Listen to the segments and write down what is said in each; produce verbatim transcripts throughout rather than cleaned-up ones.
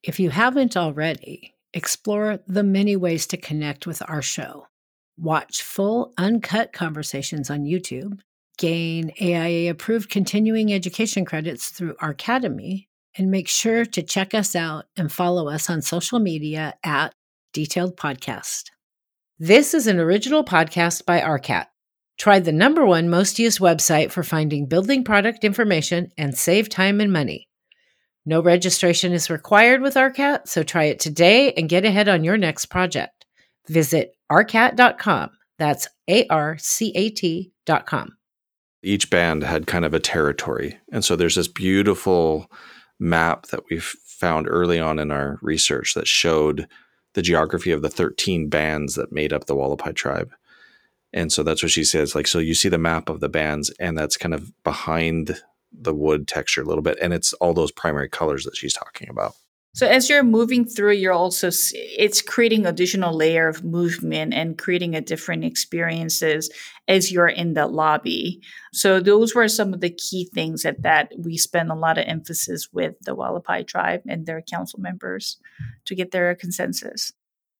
If you haven't already, explore the many ways to connect with our show. Watch full, uncut conversations on YouTube, gain A I A-approved continuing education credits through our Academy, and make sure to check us out and follow us on social media at Detailed Podcast. This is an original podcast by A R C A T. Try the number one most used website for finding building product information and save time and money. No registration is required with A R C A T, so try it today and get ahead on your next project. Visit arcat dot com. That's A R C A T dot com. Each band had kind of a territory. And so there's this beautiful map that we've found early on in our research that showed the geography of the thirteen bands that made up the Hualapai tribe. And so that's what she says. Like, so you see the map of the bands, and that's kind of behind the wood texture a little bit. And it's all those primary colors that she's talking about. So as you're moving through, you're also, it's creating additional layer of movement and creating a different experiences as you're in the lobby. So those were some of the key things that, that we spend a lot of emphasis with the Hualapai tribe and their council members to get their consensus.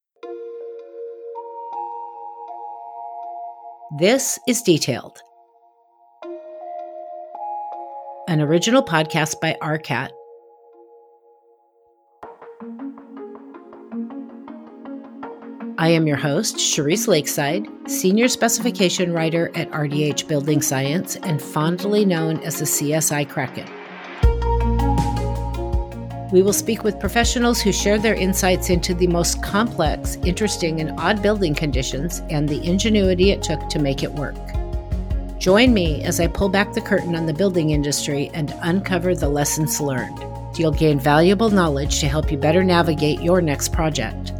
This is Detailed, an original podcast by A R C A T. I am your host, Charisse Lakeside, Senior Specification Writer at R D H Building Science and fondly known as the C S I Kraken. We will speak with professionals who share their insights into the most complex, interesting, and odd building conditions and the ingenuity it took to make it work. Join me as I pull back the curtain on the building industry and uncover the lessons learned. You'll gain valuable knowledge to help you better navigate your next project.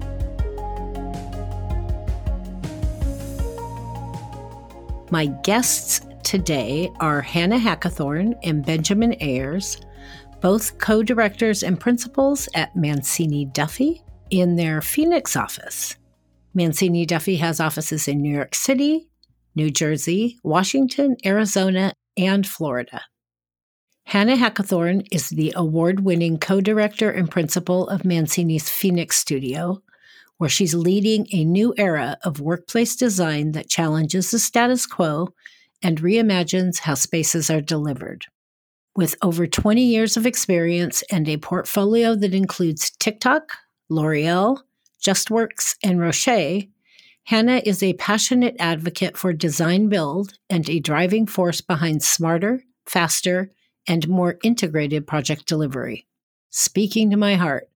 My guests today are Hannah Hackathorn and Benjamin Ayers, both co-directors and principals at Mancini Duffy in their Phoenix office. Mancini Duffy has offices in New York City, New Jersey, Washington, Arizona, and Florida. Hannah Hackathorn is the award-winning co-director and principal of Mancini's Phoenix studio, where she's leading a new era of workplace design that challenges the status quo and reimagines how spaces are delivered. With over twenty years of experience and a portfolio that includes TikTok, L'Oreal, JustWorks, and Roche, Hannah is a passionate advocate for design build and a driving force behind smarter, faster, and more integrated project delivery. Speaking to my heart.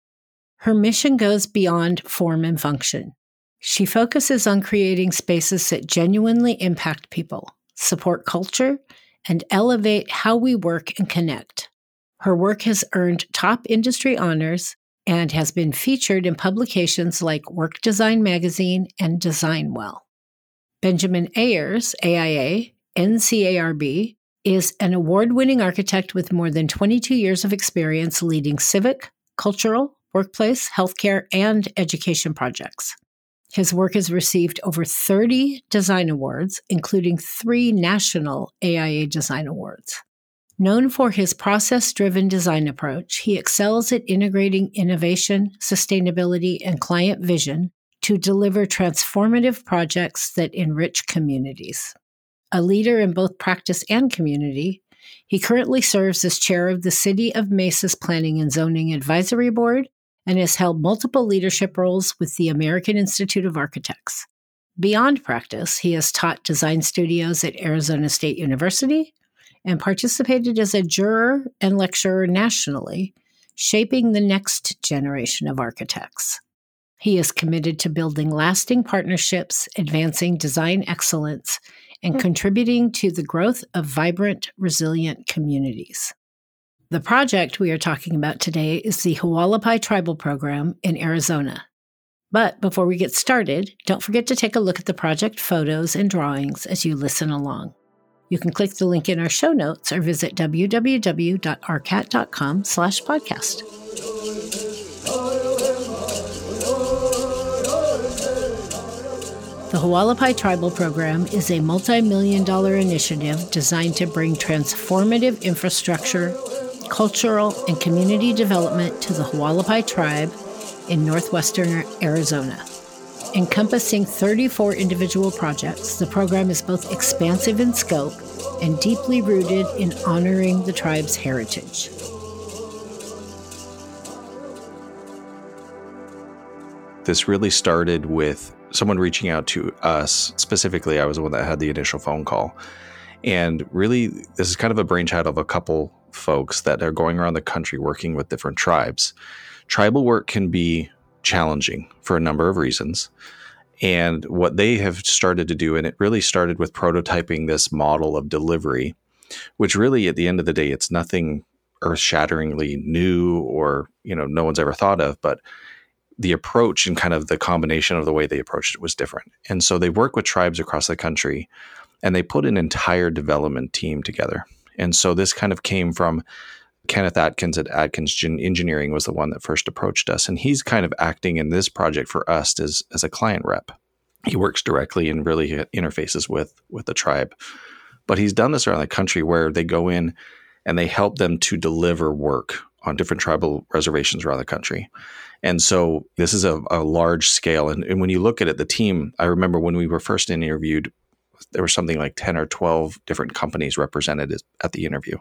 Her mission goes beyond form and function. She focuses on creating spaces that genuinely impact people, support culture, and elevate how we work and connect. Her work has earned top industry honors and has been featured in publications like Work Design Magazine and DesignWell. Benjamin Ayers, A I A, N C A R B, is an award-winning architect with more than twenty-two years of experience leading civic, cultural, workplace, healthcare, and education projects. His work has received over thirty design awards, including three national A I A design awards. Known for his process-driven design approach, he excels at integrating innovation, sustainability, and client vision to deliver transformative projects that enrich communities. A leader in both practice and community, he currently serves as chair of the City of Mesa's Planning and Zoning Advisory Board and has held multiple leadership roles with the American Institute of Architects. Beyond practice, he has taught design studios at Arizona State University and participated as a juror and lecturer nationally, shaping the next generation of architects. He is committed to building lasting partnerships, advancing design excellence, and contributing to the growth of vibrant, resilient communities. The project we are talking about today is the Hualapai Tribal Program in Arizona. But before we get started, don't forget to take a look at the project photos and drawings as you listen along. You can click the link in our show notes or visit w w w dot arcat dot com slash podcast. The Hualapai Tribal Program is a multi-million dollar initiative designed to bring transformative infrastructure, cultural, and community development to the Hualapai tribe in northwestern Arizona. Encompassing thirty-four individual projects, the program is both expansive in scope and deeply rooted in honoring the tribe's heritage. This really started with someone reaching out to us. Specifically, I was the one that had the initial phone call. And really, this is kind of a brainchild of a couple folks that are going around the country working with different tribes. Tribal work can be challenging for a number of reasons. And what they have started to do, and it really started with prototyping this model of delivery, which really at the end of the day, it's nothing earth-shatteringly new or, you know, no one's ever thought of, but the approach and kind of the combination of the way they approached it was different. And so they work with tribes across the country and they put an entire development team together. And so this kind of came from Kenneth Atkins at Atkins Engineering was the one that first approached us. And he's kind of acting in this project for us as, as a client rep. He works directly and really interfaces with, with the tribe. But he's done this around the country where they go in and they help them to deliver work on different tribal reservations around the country. And so this is a, a large scale. And, and when you look at it, the team, I remember when we were first interviewed, there was something like ten or twelve different companies represented at the interview.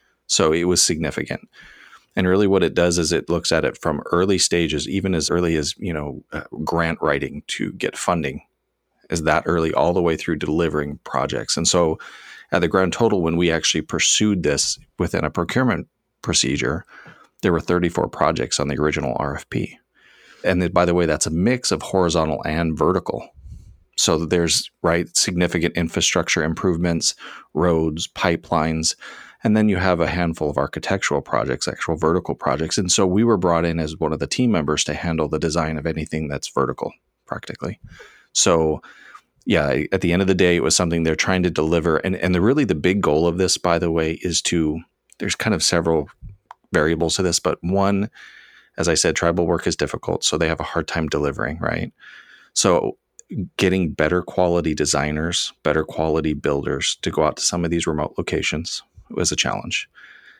So it was significant. And really what it does is it looks at it from early stages, even as early as, you know, uh, grant writing to get funding, is that early all the way through delivering projects. And so at the grand total, when we actually pursued this within a procurement procedure, there were thirty-four projects on the original R F P. And then, by the way, that's a mix of horizontal and vertical. So there's, right, significant infrastructure improvements, roads, pipelines, and then you have a handful of architectural projects, actual vertical projects. And so we were brought in as one of the team members to handle the design of anything that's vertical, practically. So yeah, at the end of the day, it was something they're trying to deliver. And, and the really the big goal of this, by the way, is to, there's kind of several variables to this, but one, as I said, tribal work is difficult, so they have a hard time delivering, right? So getting better quality designers, better quality builders to go out to some of these remote locations was a challenge.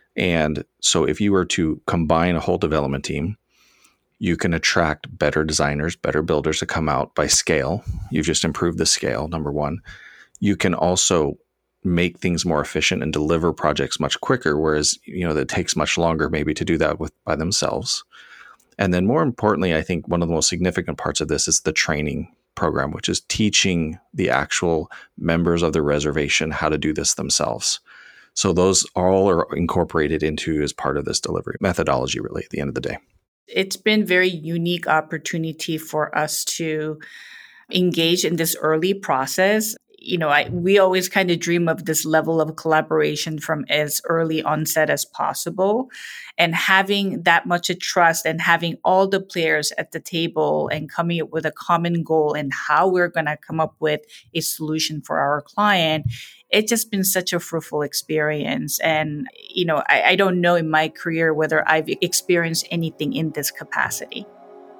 And so if you were to combine a whole development team, you can attract better designers, better builders to come out by scale. You've just improved the scale, number one. You can also make things more efficient and deliver projects much quicker, whereas, you know, that takes much longer maybe to do that with by themselves. And then more importantly, I think one of the most significant parts of this is the training program, which is teaching the actual members of the reservation how to do this themselves. So those all are incorporated into as part of this delivery methodology, really, at the end of the day. It's been very unique opportunity for us to engage in this early process. You know, I, we always kind of dream of this level of collaboration from as early onset as possible. And having that much of trust and having all the players at the table and coming up with a common goal and how we're going to come up with a solution for our client, it's just been such a fruitful experience. And, you know, I, I don't know in my career whether I've experienced anything in this capacity.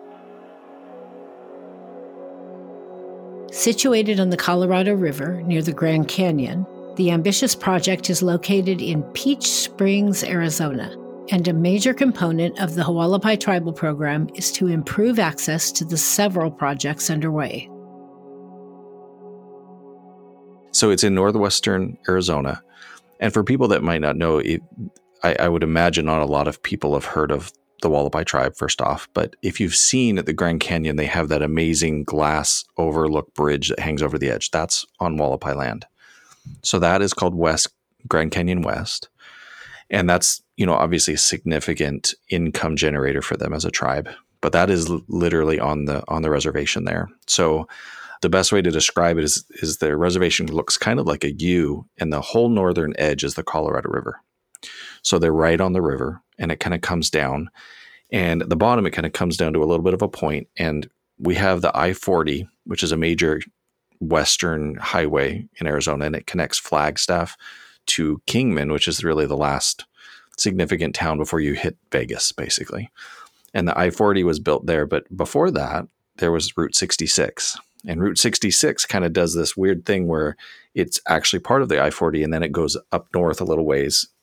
Situated on the Colorado River near the Grand Canyon, the ambitious project is located in Peach Springs, Arizona, and a major component of the Hualapai Tribal Program is to improve access to the several projects underway. So it's in northwestern Arizona. And for people that might not know, it, I, I would imagine not a lot of people have heard of the Hualapai tribe, first off. But if you've seen at the Grand Canyon, they have that amazing glass overlook bridge that hangs over the edge. That's on Hualapai land. So that is called West Grand Canyon West. And that's, you know, obviously a significant income generator for them as a tribe. But that is l- literally on the on the reservation there. So the best way to describe it is, is the reservation looks kind of like a U, and the whole northern edge is the Colorado River. So they're right on the river, and it kind of comes down. And at the bottom, it kind of comes down to a little bit of a point. And we have the I forty, which is a major western highway in Arizona, and it connects Flagstaff to Kingman, which is really the last significant town before you hit Vegas, basically. And the I forty was built there. But before that, there was Route sixty-six. And Route sixty-six kind of does this weird thing where it's actually part of the I forty, and then it goes up north a little ways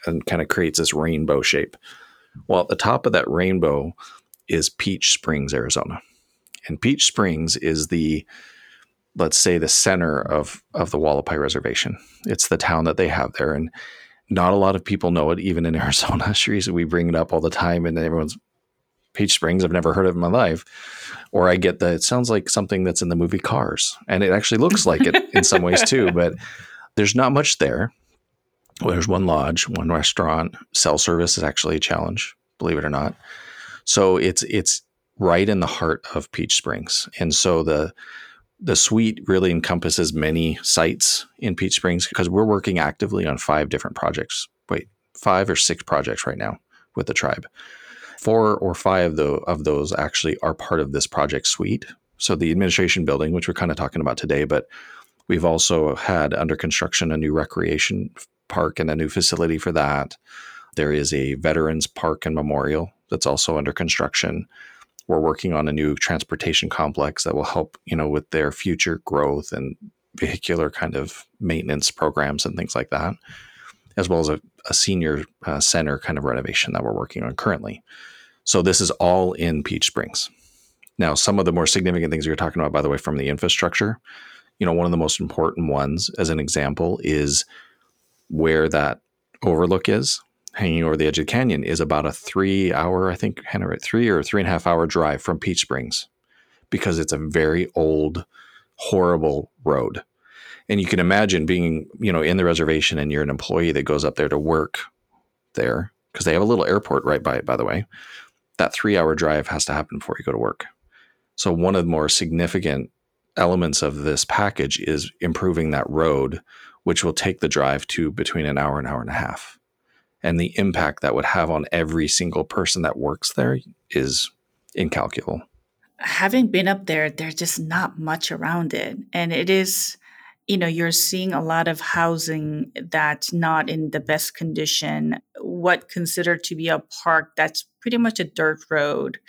and kind of creates this rainbow shape. Well, at the top of that rainbow is Peach Springs, Arizona. And Peach Springs is the, let's say, the center of, of the Hualapai Reservation. It's the town that they have there. And not a lot of people know it, even in Arizona. Shreese, we bring it up all the time, and everyone's, Peach Springs, I've never heard of it in my life. Or I get that it sounds like something that's in the movie Cars. And it actually looks like it in some ways too, but there's not much there. Well, there's one lodge, one restaurant. Cell service is actually a challenge, believe it or not. So it's it's right in the heart of Peach Springs. And so the the suite really encompasses many sites in Peach Springs because we're working actively on five different projects. Wait, five or six projects right now with the tribe. Four or five though of those actually are part of this project suite. So the administration building, which we're kind of talking about today, but we've also had under construction a new recreation park and a new facility for that. There is a veterans park and memorial that's also under construction. We're working on a new transportation complex that will help, you know, with their future growth and vehicular kind of maintenance programs and things like that, as well as a, a senior uh, center kind of renovation that we're working on currently. So this is all in Peach Springs. Now, some of the more significant things you're talking about, by the way, from the infrastructure, you know, one of the most important ones, as an example, is where that overlook is, hanging over the edge of the canyon, is about a three hour, I think, Hannah, three or three and a half hour drive from Peach Springs, because it's a very old, horrible road. And you can imagine being, you know, in the reservation and you're an employee that goes up there to work there, because they have a little airport right by it, by the way. That three hour drive has to happen before you go to work. So one of the more significant elements of this package is improving that road, which will take the drive to between an hour and hour and a half. And the impact that would have on every single person that works there is incalculable. Having been up there, there's just not much around it. And it is, you know, you're seeing a lot of housing that's not in the best condition, what considered to be a park that's pretty much a dirt road.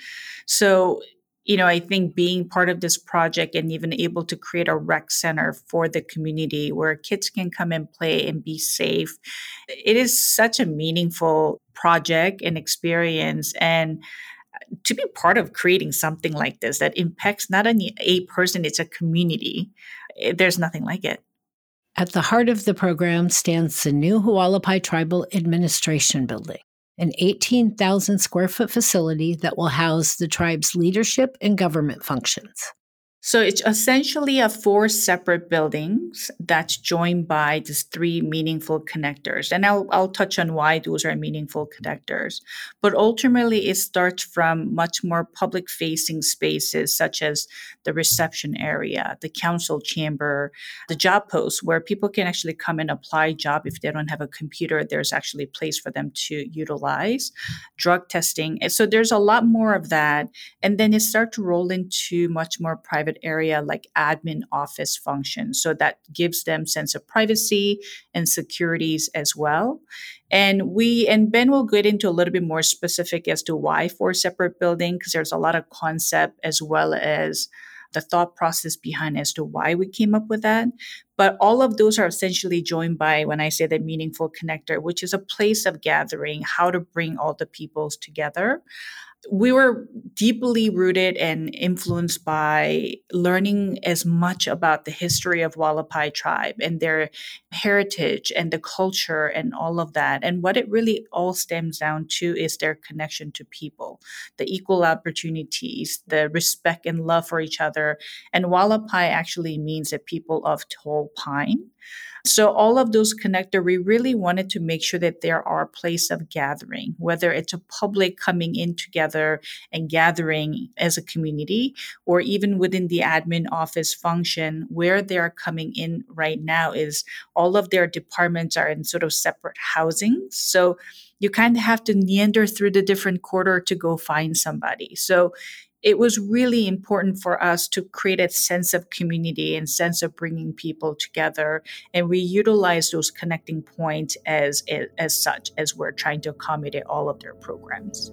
So, you know, I think being part of this project and even able to create a rec center for the community where kids can come and play and be safe, it is such a meaningful project and experience. And to be part of creating something like this that impacts not only a person, it's a community, there's nothing like it. At the heart of the program stands the new Hualapai Tribal Administration Building, an eighteen thousand square foot facility that will house the tribe's leadership and government functions. So it's essentially a four separate buildings that's joined by these three meaningful connectors. And I'll, I'll touch on why those are meaningful connectors. But ultimately, it starts from much more public-facing spaces, such as the reception area, the council chamber, the job post, where people can actually come and apply a job. If they don't have a computer, there's actually a place for them to utilize. Drug testing. And so there's a lot more of that. And then it starts to roll into much more private area like admin office functions. So that gives them sense of privacy and securities as well. And we, and Ben will get into a little bit more specific as to why four separate buildings, because there's a lot of concept as well as the thought process behind as to why we came up with that. But all of those are essentially joined by, when I say the meaningful connector, which is a place of gathering, how to bring all the peoples together. We were deeply rooted and influenced by learning as much about the history of Hualapai tribe and their heritage and the culture and all of that. And what it really all stems down to is their connection to people, the equal opportunities, the respect and love for each other. And Hualapai actually means the people of Tall Pine. So all of those connector, we really wanted to make sure that there are a place of gathering, whether it's a public coming in together and gathering as a community, or even within the admin office function, where they're coming in right now is all of their departments are in sort of separate housing. So you kind of have to meander through the different quarter to go find somebody. So it was really important for us to create a sense of community and sense of bringing people together. And we utilize those connecting points as, as, as such as we're trying to accommodate all of their programs.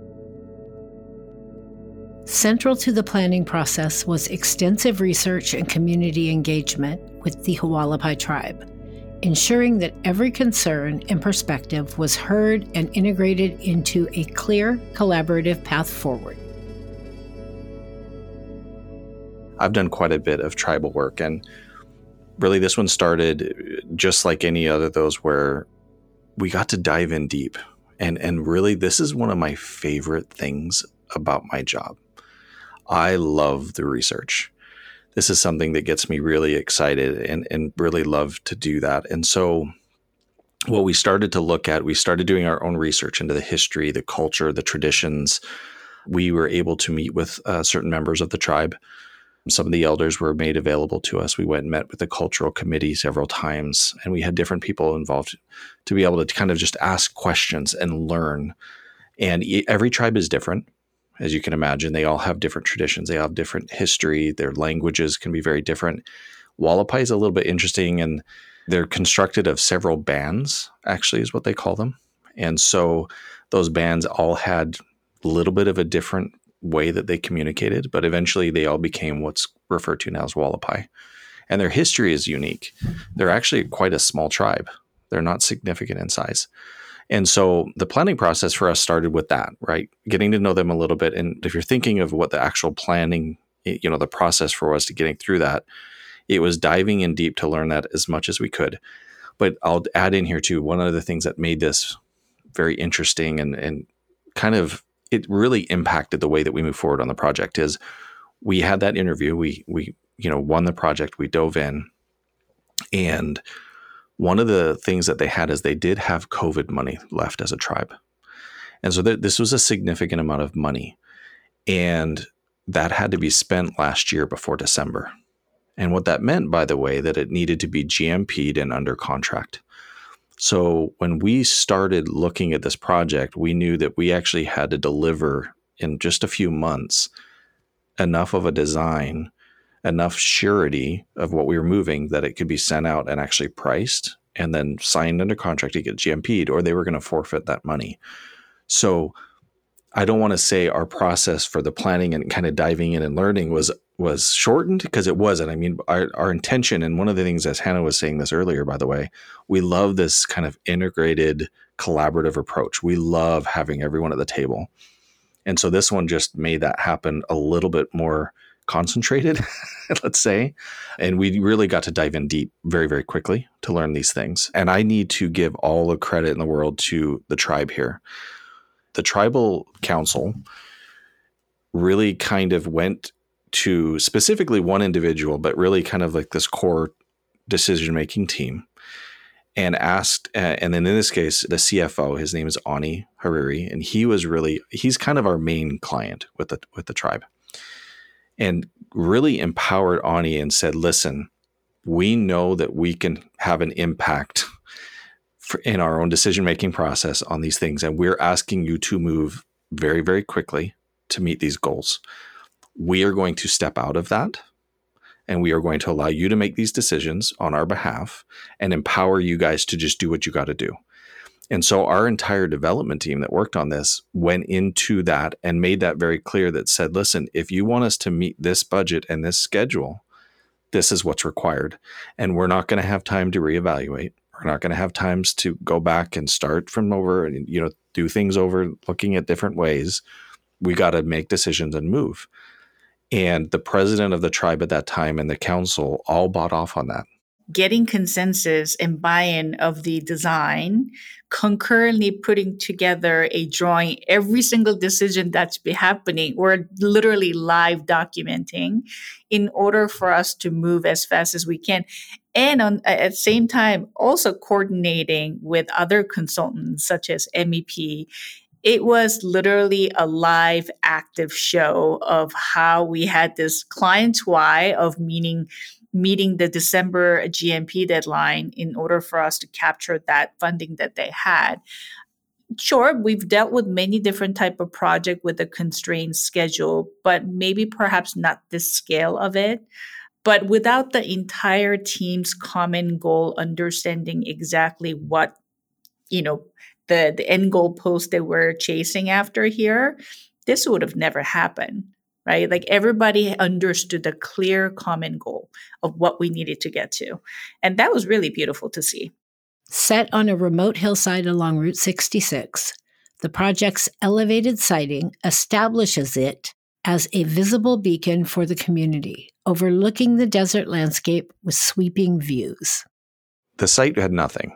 Central to the planning process was extensive research and community engagement with the Hualapai tribe. ensuring that every concern and perspective was heard and integrated into a clear, collaborative path forward. I've done quite a bit of tribal work, and really this one started just like any other of those where we got to dive in deep. And, and really, this is one of my favorite things about my job. I love the research. This is something that gets me really excited and, and really love to do that. And so what we started to look at, we started doing our own research into the history, the culture, the traditions. We were able to meet with uh, certain members of the tribe. Some of the elders were made available to us. We went and met with the cultural committee several times, and we had different people involved to be able to kind of just ask questions and learn. And every tribe is different. As you can imagine, they all have different traditions. They all have different history. Their languages can be very different. Hualapai is a little bit interesting, and they're constructed of several bands, actually, is what they call them. And so those bands all had a little bit of a different way that they communicated, but eventually they all became what's referred to now as Hualapai. And their history is unique. They're actually quite a small tribe. They're not significant in size. And so the planning process for us started with that, right? Getting to know them a little bit. And if you're thinking of what the actual planning, you know, the process for us to getting through that, it was diving in deep to learn that as much as we could. But I'll add in here too, one of the things that made this very interesting and, and kind of, it really impacted the way that we move forward on the project is we had that interview. We, we, you know, won the project. We dove in, and one of the things that they had is they did have COVID money left as a tribe. And so th- this was a significant amount of money. And that had to be spent last year before December. And what that meant, by the way, that it needed to be G M P'd and under contract. So when we started looking at this project, we knew that we actually had to deliver in just a few months enough of a design, enough surety of what we were moving that it could be sent out and actually priced and then signed under contract to get G M P'd, or they were going to forfeit that money. So I don't want to say our process for the planning and kind of diving in and learning was was shortened, because it wasn't. I mean, our, our intention, and one of the things, as Hannah was saying this earlier, by the way, we love this kind of integrated collaborative approach. We love having everyone at the table. And so this one just made that happen a little bit more concentrated, let's say. And we really got to dive in deep very, very quickly to learn these things. And I need to give all the credit in the world to the tribe here. The tribal council really kind of went to specifically one individual, but really kind of like this core decision-making team, and asked, uh, and then in this case, the C F O, his name is Ani Hariri, and he was really, he's kind of our main client with the, with the tribe, and really empowered Ani and said, listen, we know that we can have an impact for, in our own decision-making process on these things. And we're asking you to move very, very quickly to meet these goals. We are going to step out of that, and we are going to allow you to make these decisions on our behalf and empower you guys to just do what you got to do. And so our entire development team that worked on this went into that and made that very clear, that said, listen, if you want us to meet this budget and this schedule, this is what's required. And we're not going to have time to reevaluate. We're not going to have times to go back and start from over and, you know, do things over, looking at different ways. We got to make decisions and move. And the president of the tribe at that time and the council all bought off on that. Getting consensus and buy-in of the design, concurrently putting together a drawing, every single decision that's be happening, or literally live documenting, in order for us to move as fast as we can. And on, at the same time, also coordinating with other consultants such as M E P. It was literally a live, active show of how we had this client's why of meeting, meeting the December G M P deadline in order for us to capture that funding that they had. Sure, we've dealt with many different type of project with a constrained schedule, but maybe perhaps not the scale of it. But without the entire team's common goal, understanding exactly what, you know, the the end goal post that we're chasing after here, this would have never happened, right? Like everybody understood the clear common goal of what we needed to get to. And that was really beautiful to see. Set on a remote hillside along Route sixty-six, the project's elevated siding establishes it as a visible beacon for the community, overlooking the desert landscape with sweeping views. The site had nothing.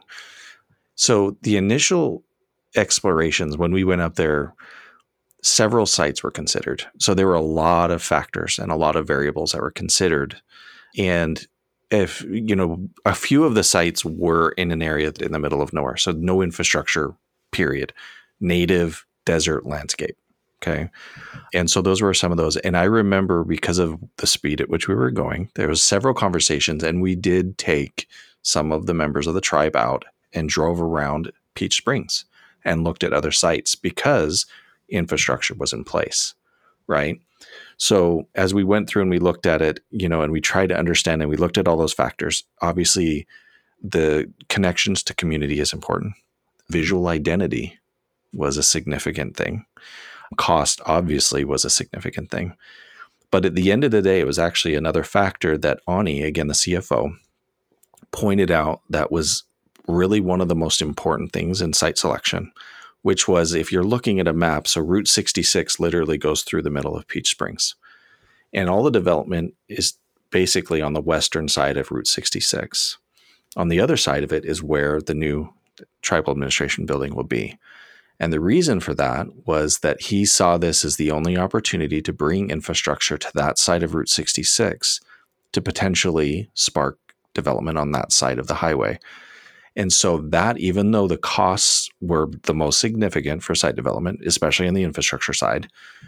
So the initial explorations, when we went up there, several sites were considered. So there were a lot of factors and a lot of variables that were considered. And if, you know, a few of the sites were in an area in the middle of nowhere. So no infrastructure, period. Native desert landscape. Okay. And so those were some of those. And I remember, because of the speed at which we were going, there was several conversations, and we did take some of the members of the tribe out and drove around Peach Springs and looked at other sites because infrastructure was in place. Right. So as we went through and we looked at it, you know, and we tried to understand, and we looked at all those factors, obviously the connections to community is important. Visual identity was a significant thing. Cost obviously was a significant thing. But at the end of the day, it was actually another factor that Ani, again, the C F O, pointed out that was really one of the most important things in site selection, which was, if you're looking at a map, so Route sixty-six literally goes through the middle of Peach Springs. And all the development is basically on the western side of Route sixty-six. On the other side of it is where the new tribal administration building will be. And the reason for that was that he saw this as the only opportunity to bring infrastructure to that side of Route sixty-six to potentially spark development on that side of the highway. And so that, even though the costs were the most significant for site development, especially on the infrastructure side,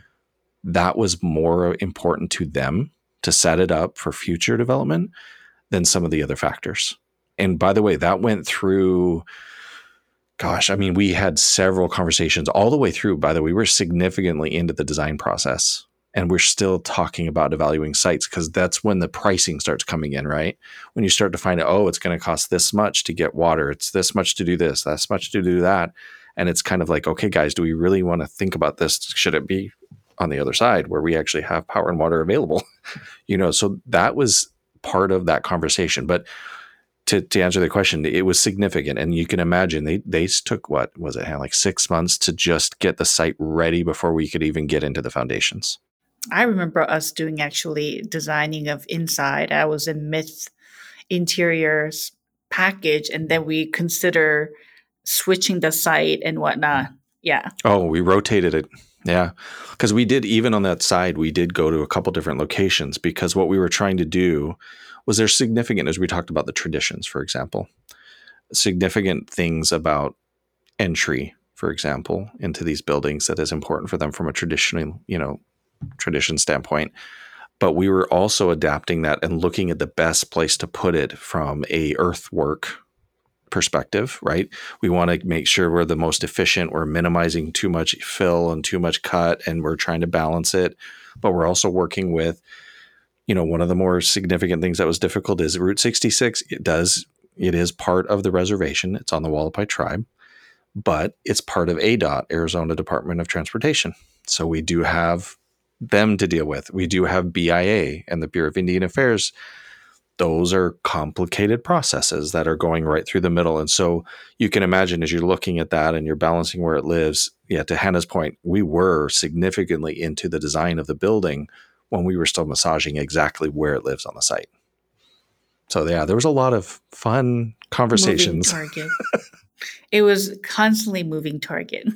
that was more important to them to set it up for future development than some of the other factors. And by the way, that went through, gosh, I mean, we had several conversations all the way through. By the way, we were significantly into the design process, and we're still talking about evaluating sites, because that's when the pricing starts coming in, right? When you start to find out, oh, it's going to cost this much to get water. It's this much to do this, that's much to do that. And it's kind of like, okay, guys, do we really want to think about this? Should it be on the other side where we actually have power and water available? You know, so that was part of that conversation. But to, to answer the question, it was significant. And you can imagine they, they took, what was it, like six months to just get the site ready before we could even get into the foundations. I remember us doing actually designing of inside. I was in Myth Interiors package, and then we consider switching the site and whatnot. Yeah. Oh, we rotated it. Yeah. Because we did, even on that side, we did go to a couple different locations, because what we were trying to do was, there's significant, as we talked about the traditions, for example, significant things about entry, for example, into these buildings that is important for them from a traditional, you know, tradition standpoint. But we were also adapting that and looking at the best place to put it from a earthwork perspective, right? We want to make sure we're the most efficient. We're minimizing too much fill and too much cut, and we're trying to balance it. But we're also working with, you know, one of the more significant things that was difficult is Route sixty-six. It does, it is part of the reservation. It's on the Wallapai tribe, but it's part of A D O T, Arizona Department of Transportation. So we do have them to deal with. We do have B I A and the Bureau of Indian Affairs. Those are complicated processes that are going right through the middle. And so you can imagine, as you're looking at that and you're balancing where it lives, yeah, to Hannah's point, we were significantly into the design of the building when we were still massaging exactly where it lives on the site. So yeah, there was a lot of fun conversations. Moving target. It was constantly moving target.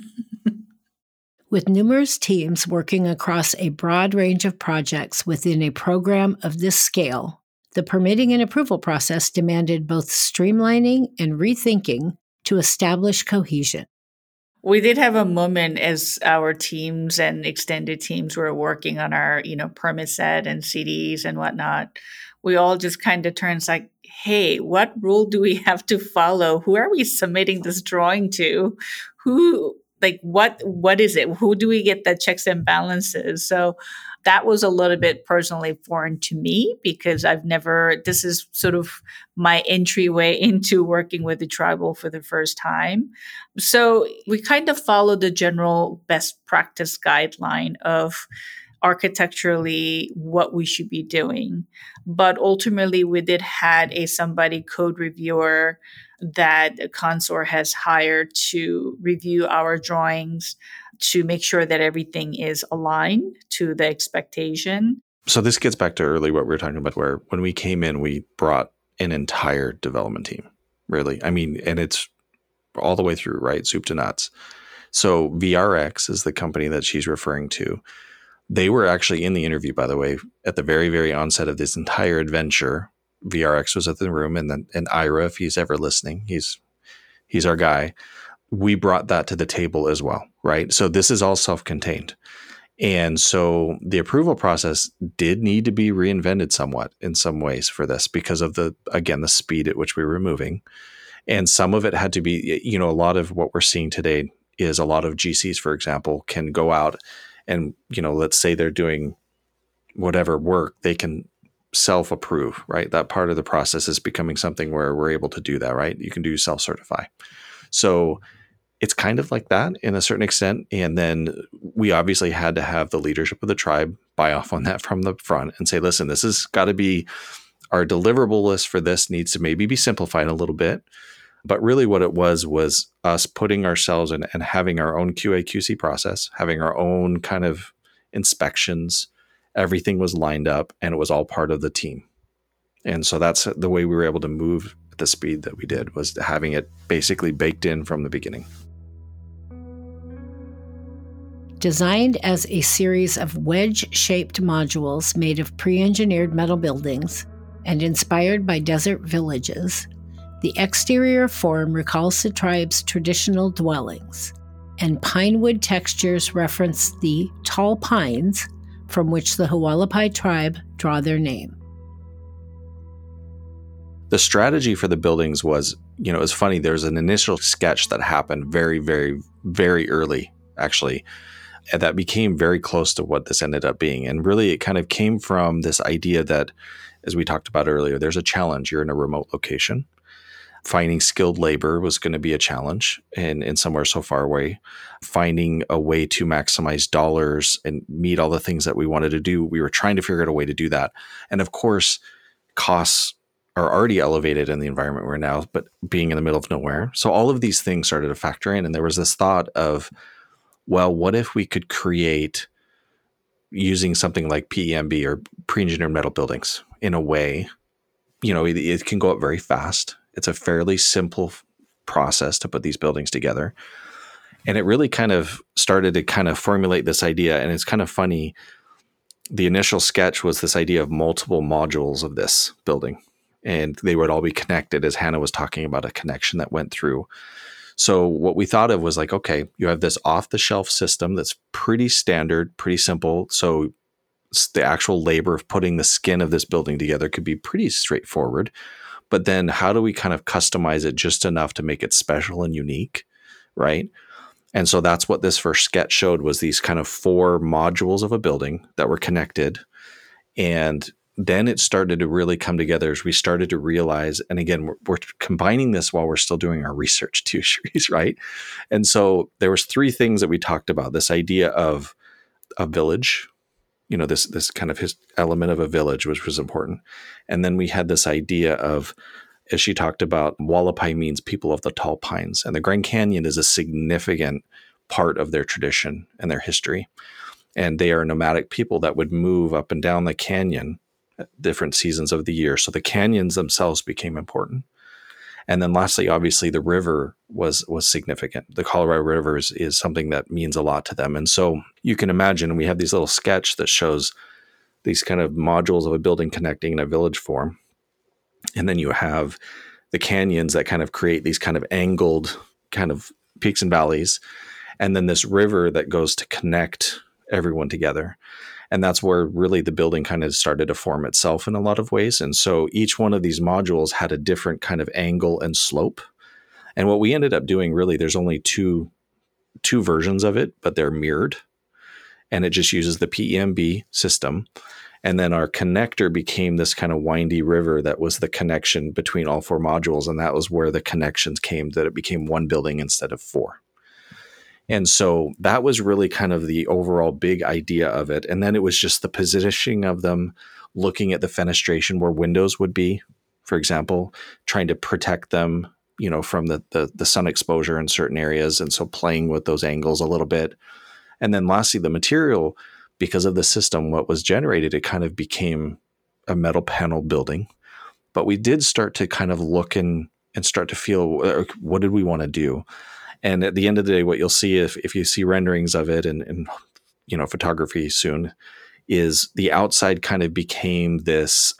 With numerous teams working across a broad range of projects within a program of this scale, the permitting and approval process demanded both streamlining and rethinking to establish cohesion. We did have a moment as our teams and extended teams were working on our, you know, permit set and C Ds and whatnot. We all just kind of turns like, hey, what rule do we have to follow? Who are we submitting this drawing to? Who, like, what, what is it? Who do we get the checks and balances? So that was a little bit personally foreign to me, because I've never, this is sort of my entryway into working with the tribal for the first time. So we kind of followed the general best practice guideline of architecturally what we should be doing. But ultimately, we did had a somebody code reviewer that Consor has hired to review our drawings to make sure that everything is aligned to the expectation. So this gets back to early what we were talking about, where when we came in, we brought an entire development team, really. I mean, and it's all the way through, right? Soup to nuts. So V R X is the company that she's referring to. They were actually in the interview, by the way, at the very, very onset of this entire adventure. V R X was at the room, and then and Ira, if he's ever listening, he's he's our guy. We brought that to the table as well, right? So this is all self-contained. And so the approval process did need to be reinvented somewhat in some ways for this because of the, again, the speed at which we were moving. And some of it had to be, you know, a lot of what we're seeing today is a lot of G Cs, for example, can go out and, you know, let's say they're doing whatever work, they can self-approve, right? That part of the process is becoming something where we're able to do that, right? You can do self-certify. So it's kind of like that in a certain extent. And then we obviously had to have the leadership of the tribe buy off on that from the front and say, listen, this has got to be our deliverable list for this needs to maybe be simplified a little bit. But really what it was, was us putting ourselves in and having our own Q A Q C process, having our own kind of inspections. Everything was lined up and it was all part of the team. And so that's the way we were able to move at the speed that we did, was having it basically baked in from the beginning. Designed as a series of wedge-shaped modules made of pre-engineered metal buildings and inspired by desert villages, the exterior form recalls the tribe's traditional dwellings, and pine wood textures reference the tall pines from which the Hualapai tribe draw their name. The strategy for the buildings was, you know, it was funny. There was an initial sketch that happened very, very, very early, actually, that became very close to what this ended up being. And really, it kind of came from this idea that, as we talked about earlier, there's a challenge. You're in a remote location. Finding skilled labor was going to be a challenge in, in somewhere so far away. Finding a way to maximize dollars and meet all the things that we wanted to do, we were trying to figure out a way to do that. And of course, costs are already elevated in the environment we're in now, but being in the middle of nowhere. So all of these things started to factor in. And there was this thought of, well, what if we could create, using something like P E M B or pre-engineered metal buildings in a way, you know, it, it can go up very fast. It's a fairly simple process to put these buildings together. And it really kind of started to kind of formulate this idea. And it's kind of funny. The initial sketch was this idea of multiple modules of this building, and they would all be connected, as Hannah was talking about, a connection that went through. So what we thought of was like, okay, you have this off-the-shelf system that's pretty standard, pretty simple. So the actual labor of putting the skin of this building together could be pretty straightforward. But then how do we kind of customize it just enough to make it special and unique, right? And so that's what this first sketch showed, was these kind of four modules of a building that were connected. And then it started to really come together as we started to realize, and again, we're, we're combining this while we're still doing our research too, Cherise, right? And so there was three things that we talked about. This idea of a village, you know, this this kind of his element of a village, which was important. And then we had this idea of, as she talked about, Hualapai means people of the tall pines. And the Grand Canyon is a significant part of their tradition and their history. And they are nomadic people that would move up and down the canyon at different seasons of the year. So the canyons themselves became important. And then lastly, obviously, the river was was significant. The Colorado River is, is something that means a lot to them. And so you can imagine we have these little sketch that shows these kind of modules of a building connecting in a village form. And then you have the canyons that kind of create these kind of angled kind of peaks and valleys. And then this river that goes to connect everyone together. And that's where really the building kind of started to form itself in a lot of ways. And so each one of these modules had a different kind of angle and slope. And what we ended up doing, really, there's only two, two versions of it, but they're mirrored. And it just uses the P E M B system. And then our connector became this kind of windy river that was the connection between all four modules. And that was where the connections came, that it became one building instead of four. And so that was really kind of the overall big idea of it. And then it was just the positioning of them, looking at the fenestration where windows would be, for example, trying to protect them, you know, from the, the, the sun exposure in certain areas. And so playing with those angles a little bit. And then lastly, the material, because of the system, what was generated, it kind of became a metal panel building. But we did start to kind of look and, and start to feel, uh, what did we want to do? And at the end of the day, what you'll see if, if you see renderings of it and, and, you know, photography soon, is the outside kind of became this,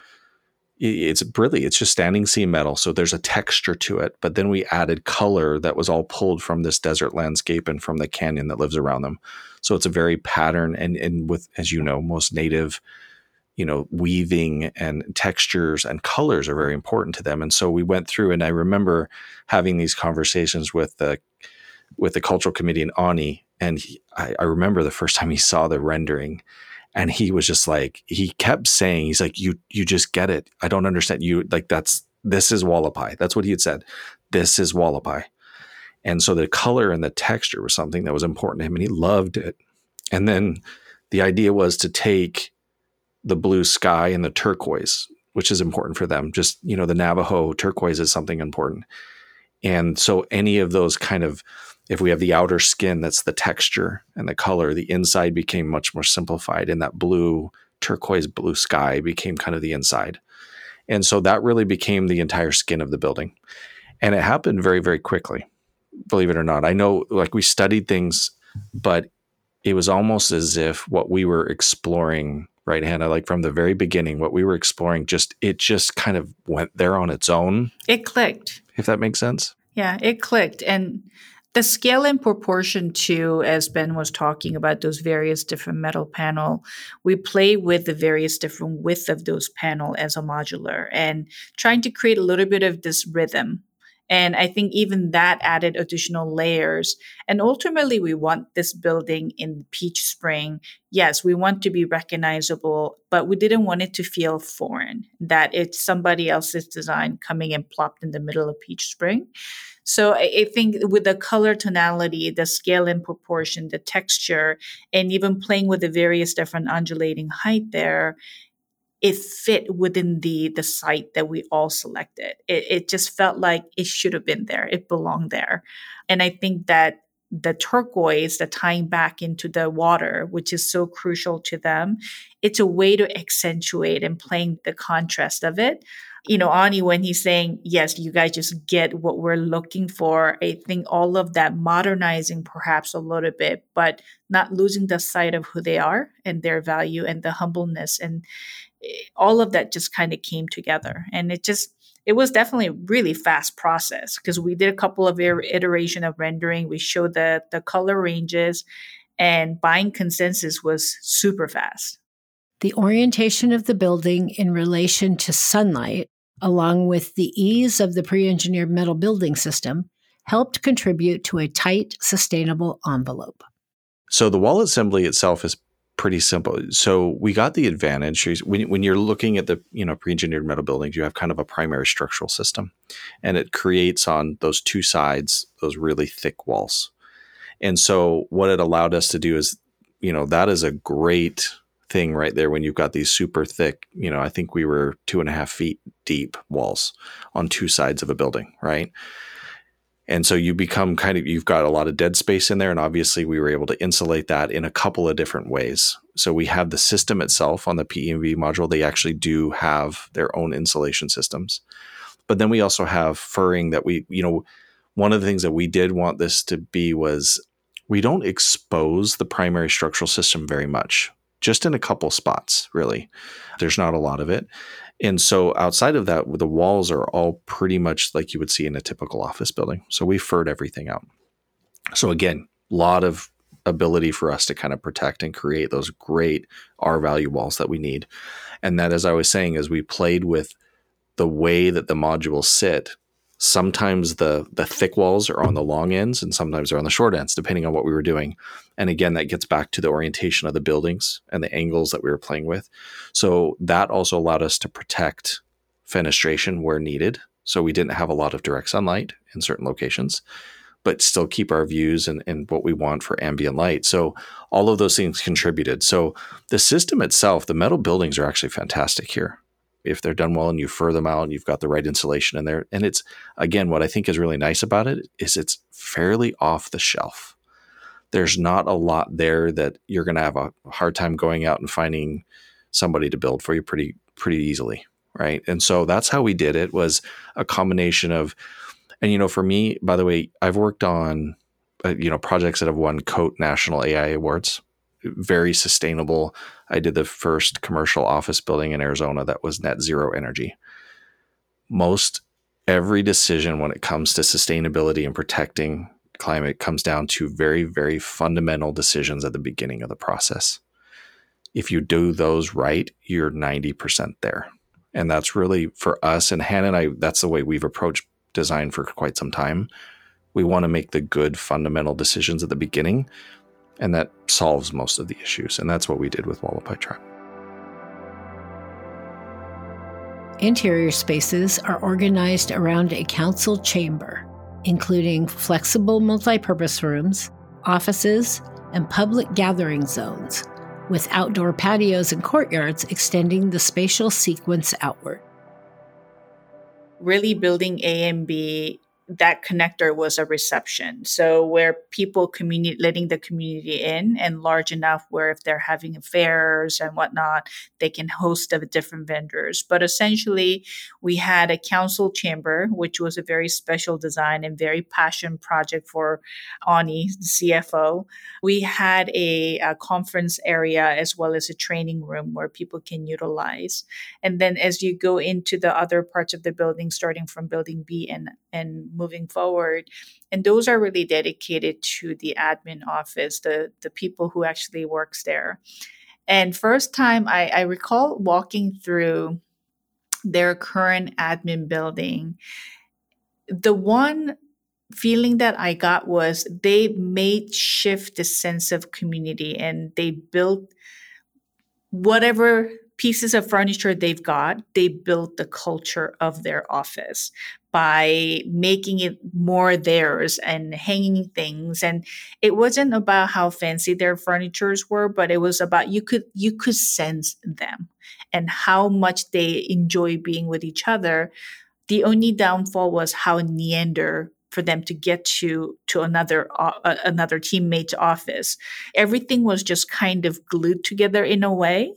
it's really, it's just standing seam metal. So there's a texture to it, but then we added color that was all pulled from this desert landscape and from the canyon that lives around them. So it's a very pattern, and, and with, as you know, most native, you know, weaving and textures and colors are very important to them. And so we went through, and I remember having these conversations with the, with the cultural committee in Ani. And he, I, I remember the first time he saw the rendering, and he was just like, he kept saying, he's like, you, you just get it. I don't understand you. Like, that's, this is Hualapai. That's what he had said. This is Hualapai. And so the color and the texture was something that was important to him, and he loved it. And then the idea was to take the blue sky and the turquoise, which is important for them. Just, you know, the Navajo turquoise is something important. And so any of those kind of, if we have the outer skin, that's the texture and the color, the inside became much more simplified, and that blue, turquoise blue sky became kind of the inside. And so that really became the entire skin of the building. And it happened very, very quickly, believe it or not. I know, like, we studied things, but it was almost as if what we were exploring, right, Hannah, like from the very beginning, what we were exploring, just, it just kind of went there on its own. It clicked. If that makes sense. Yeah, it clicked. And the scale and proportion too, as Ben was talking about those various different metal panel, we play with the various different width of those panel as a modular and trying to create a little bit of this rhythm. And I think even that added additional layers. And ultimately, we want this building in Peach Spring. Yes, we want to be recognizable, but we didn't want it to feel foreign, that it's somebody else's design coming and plopped in the middle of Peach Spring. So I, I think with the color tonality, the scale and proportion, the texture, and even playing with the various different undulating height there, it fit within the the site that we all selected. It, it just felt like it should have been there. It belonged there. And I think that the turquoise, the tying back into the water, which is so crucial to them, it's a way to accentuate and playing the contrast of it. You know, Ani, when he's saying, yes, you guys just get what we're looking for, I think all of that modernizing perhaps a little bit, but not losing the sight of who they are and their value and the humbleness, and all of that just kind of came together. And it just, it was definitely a really fast process because we did a couple of iteration of rendering. We showed the, the color ranges, and buying consensus was super fast. The orientation of the building in relation to sunlight, along with the ease of the pre-engineered metal building system, helped contribute to a tight, sustainable envelope. So the wall assembly itself is pretty simple. So we got the advantage when, when you're looking at the, you know, pre-engineered metal buildings, you have kind of a primary structural system, and it creates on those two sides those really thick walls. And so what it allowed us to do is, you know, that is a great thing right there when you've got these super thick, you know, I think we were two and a half feet deep walls on two sides of a building, right? And so you become kind of, you've got a lot of dead space in there. And obviously we were able to insulate that in a couple of different ways. So we have the system itself on the P E M V module. They actually do have their own insulation systems. But then we also have furring that we, you know, one of the things that we did want this to be was we don't expose the primary structural system very much, just in a couple spots, really. There's not a lot of it. And so outside of that, the walls are all pretty much like you would see in a typical office building. So we furred everything out. So again, a lot of ability for us to kind of protect and create those great R-value walls that we need. And that, as I was saying, is we played with the way that the modules sit. Sometimes the the thick walls are on the long ends and sometimes they're on the short ends, depending on what we were doing. And again, that gets back to the orientation of the buildings and the angles that we were playing with. So that also allowed us to protect fenestration where needed. So we didn't have a lot of direct sunlight in certain locations. but still keep our views and, and what we want for ambient light. So all of those things contributed. So the system itself, the metal buildings are actually fantastic here. If they're done well and you fur them out and you've got the right insulation in there. And it's, again, what I think is really nice about it is it's fairly off the shelf. There's not a lot there that you're going to have a hard time going out and finding somebody to build for you pretty, pretty easily. Right. And so that's how we did it, was a combination of, and, you know, for me, by the way, I've worked on, uh, you know, projects that have won Coat National A I Awards, very sustainable. I did the first commercial office building in Arizona that was net zero energy. Most every decision when it comes to sustainability and protecting climate comes down to very, very fundamental decisions at the beginning of the process. If you do those right, you're ninety percent there. And that's really for us, and Hannah and I, that's the way we've approached design for quite some time. We want to make the good fundamental decisions at the beginning, and that solves most of the issues. And that's what we did with Hualapai Tract. Interior spaces are organized around a council chamber, including flexible multipurpose rooms, offices, and public gathering zones, with outdoor patios and courtyards extending the spatial sequence outward. Really building A and B, that connector was a reception. So where people community, letting the community in, and large enough where if they're having affairs and whatnot, they can host of different vendors. But essentially, we had a council chamber, which was a very special design and very passion project for Ani, the C F O. We had a, a conference area as well as a training room where people can utilize. And then as you go into the other parts of the building, starting from building B and, and moving forward. And those are really dedicated to the admin office, the, the people who actually works there. And first time I, I recall walking through their current admin building, the one feeling that I got was they made shift the sense of community, and they built whatever pieces of furniture they've got, they built the culture of their office by making it more theirs and hanging things. And it wasn't about how fancy their furnitures were, but it was about you could you could sense them and how much they enjoy being with each other. The only downfall was how neander for them to get to to another uh, another teammate's office. Everything was just kind of glued together in a way.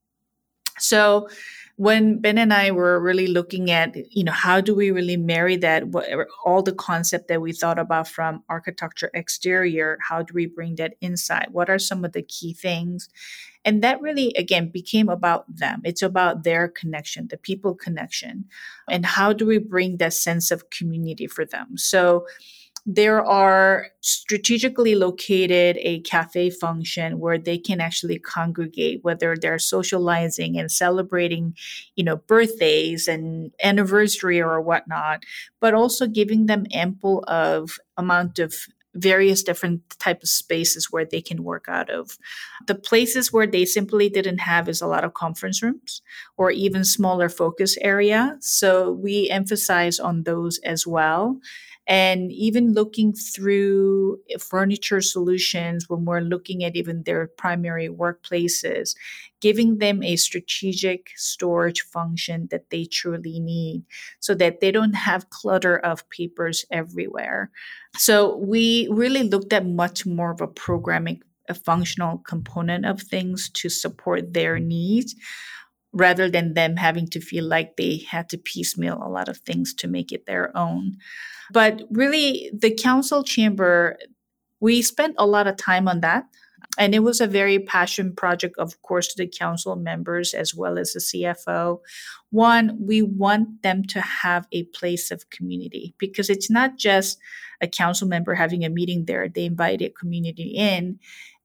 So when Ben and I were really looking at, you know, how do we really marry that, what, all the concept that we thought about from architecture exterior, how do we bring that inside? What are some of the key things? And that really, again, became about them. It's about their connection, the people connection. And how do we bring that sense of community for them? So there are strategically located a cafe function where they can actually congregate, whether they're socializing and celebrating, you know, birthdays and anniversary or whatnot, but also giving them ample of amount of various different type of spaces where they can work out of. The places where they simply didn't have is a lot of conference rooms or even smaller focus area. So we emphasize on those as well. And even looking through furniture solutions when we're looking at even their primary workplaces, giving them a strategic storage function that they truly need so that they don't have clutter of papers everywhere. So we really looked at much more of a programming, a functional component of things to support their needs, rather than them having to feel like they had to piecemeal a lot of things to make it their own. But really, the council chamber, we spent a lot of time on that. And it was a very passion project, of course, to the council members as well as the C F O. One, we want them to have a place of community because it's not just a council member having a meeting there. They invite a community in.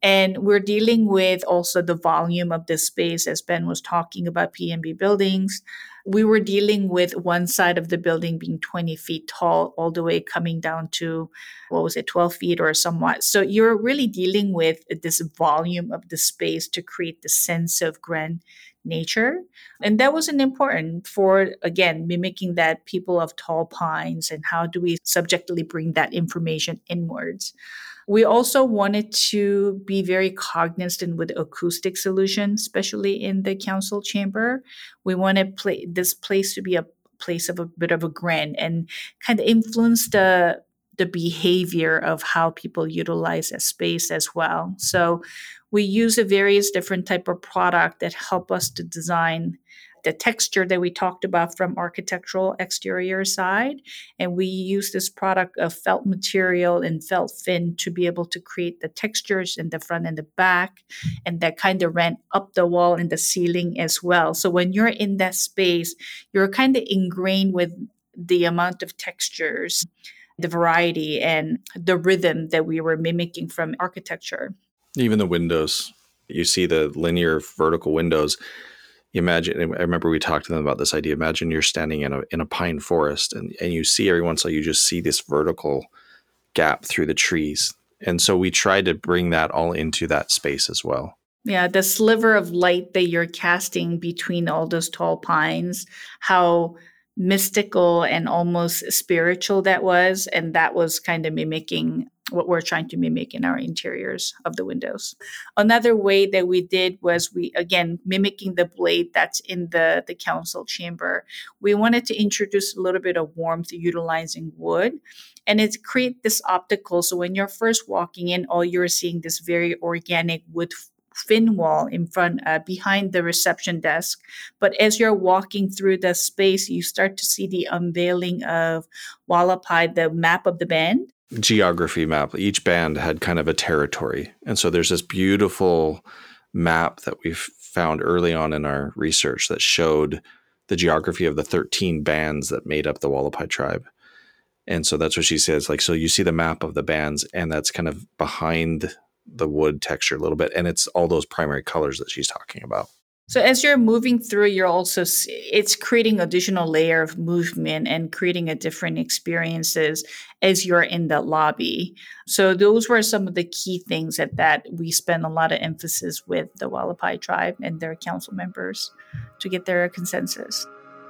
And we're dealing with also the volume of the space, as Ben was talking about P M B buildings. We were dealing with one side of the building being twenty feet tall, all the way coming down to, what was it, twelve feet or somewhat. So you're really dealing with this volume of the space to create the sense of grand nature. And that wasn't important for, again, mimicking that people of tall pines and how do we subjectively bring that information inwards. We also wanted to be very cognizant with acoustic solutions, especially in the council chamber. We wanted pla- this place to be a place of a bit of a grin and kind of influence the the behavior of how people utilize a space as well. So we use a various different type of product that help us to design the texture that we talked about from architectural exterior side. And we use this product of felt material and felt fin to be able to create the textures in the front and the back. And that kind of ran up the wall and the ceiling as well. So when you're in that space, you're kind of ingrained with the amount of textures, the variety, and the rhythm that we were mimicking from architecture. Even the windows, you see the linear vertical windows. You imagine, I remember we talked to them about this idea. Imagine you're standing in a in a pine forest and, and you see every once in a while, you just see this vertical gap through the trees. And so we tried to bring that all into that space as well. Yeah, the sliver of light that you're casting between all those tall pines, how mystical and almost spiritual that was. And that was kind of mimicking what we're trying to mimic in our interiors of the windows. Another way that we did was we, again, mimicking the blade that's in the, the council chamber. We wanted to introduce a little bit of warmth utilizing wood. And it's create this optical. So when you're first walking in, all you're seeing this very organic wood fin wall in front, uh, behind the reception desk. But as you're walking through the space, you start to see the unveiling of Hualapai, the map of the band. Geography map. Each band had kind of a territory. And so there's this beautiful map that we've found early on in our research that showed the geography of the thirteen bands that made up the Hualapai tribe. And so that's what she says. Like, so you see the map of the bands, and that's kind of behind the wood texture a little bit. And it's all those primary colors that she's talking about. So as you're moving through, you're also, it's creating additional layer of movement and creating a different experiences as you're in the lobby. So those were some of the key things that, that we spend a lot of emphasis with the Hualapai tribe and their council members to get their consensus.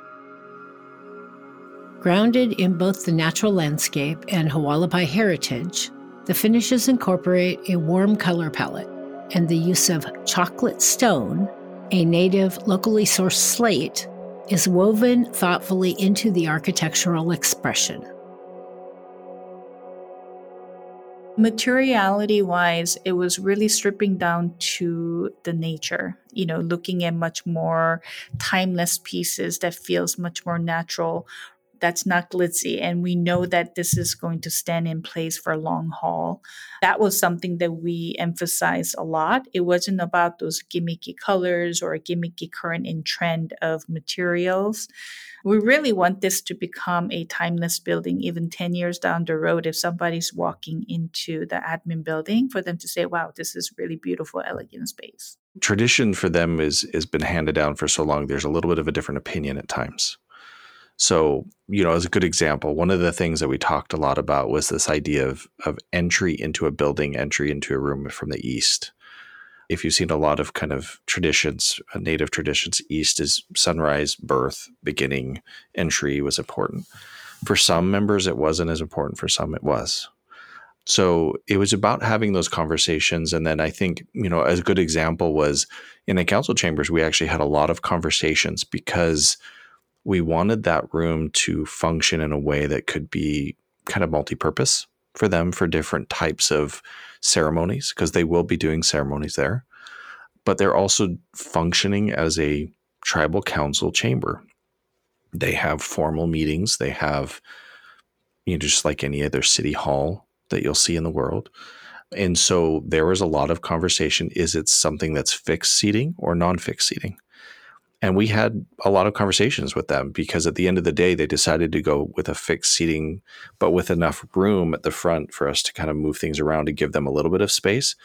Grounded in both the natural landscape and Hualapai heritage, the finishes incorporate a warm color palette and the use of chocolate stone, a native, locally sourced slate, is woven thoughtfully into the architectural expression. Materiality-wise, it was really stripping down to the nature, you know, looking at much more timeless pieces that feels much more natural. That's not glitzy. And we know that this is going to stand in place for long haul. That was something that we emphasized a lot. It wasn't about those gimmicky colors or a gimmicky current in trend of materials. We really want this to become a timeless building, even ten years down the road, if somebody's walking into the admin building, for them to say, wow, this is really beautiful, elegant space. Tradition for them is has been handed down for so long. There's a little bit of a different opinion at times. So, you know, as a good example, one of the things that we talked a lot about was this idea of, of entry into a building, entry into a room from the east. If you've seen a lot of kind of traditions, uh, native traditions, east is sunrise, birth, beginning, entry was important. For some members, it wasn't as important. For some, it was. So it was about having those conversations. And then I think, you know, a good example was in the council chambers, we actually had a lot of conversations because we wanted that room to function in a way that could be kind of multi-purpose for them for different types of ceremonies, because they will be doing ceremonies there. But they're also functioning as a tribal council chamber. They have formal meetings. They have, you know, just like any other city hall that you'll see in the world. And so there was a lot of conversation. Is it something that's fixed seating or non-fixed seating? And we had a lot of conversations with them because at the end of the day, they decided to go with a fixed seating, but with enough room at the front for us to kind of move things around to give them a little bit of space.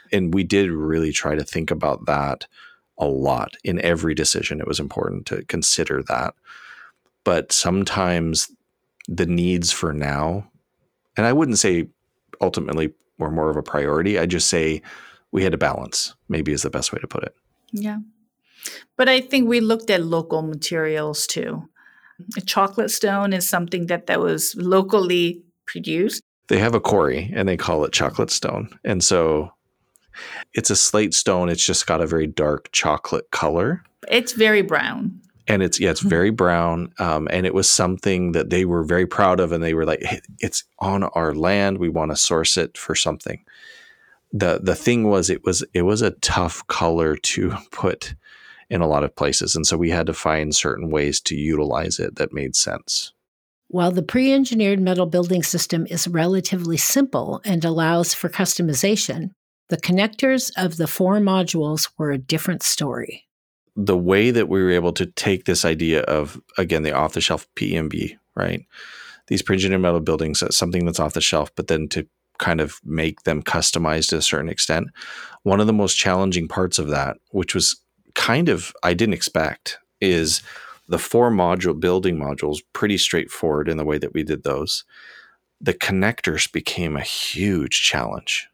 And we did really try to think about that a lot. In every decision, it was important to consider that. But sometimes the needs for now, and I wouldn't say ultimately were more of a priority. I just say we had to balance, maybe is the best way to put it. Yeah. But I think we looked at local materials too. A chocolate stone is something that, that was locally produced. They have a quarry and they call it chocolate stone. And so it's a slate stone. It's just got a very dark chocolate color. It's very brown. And it's, yeah, it's very brown. Um, and it was something that they were very proud of. And they were like, hey, it's on our land. We want to source it for something. The the thing was, it was, it was a tough color to put in a lot of places. And so we had to find certain ways to utilize it that made sense. While the pre-engineered metal building system is relatively simple and allows for customization, the connectors of the four modules were a different story. The way that we were able to take this idea of, again, the off-the-shelf P M B, right? These pre-engineered metal buildings, that's something that's off the shelf, but then to kind of make them customized to a certain extent. One of the most challenging parts of that, which was kind of, I didn't expect, is the four module building modules, pretty straightforward in the way that we did those. The connectors became a huge challenge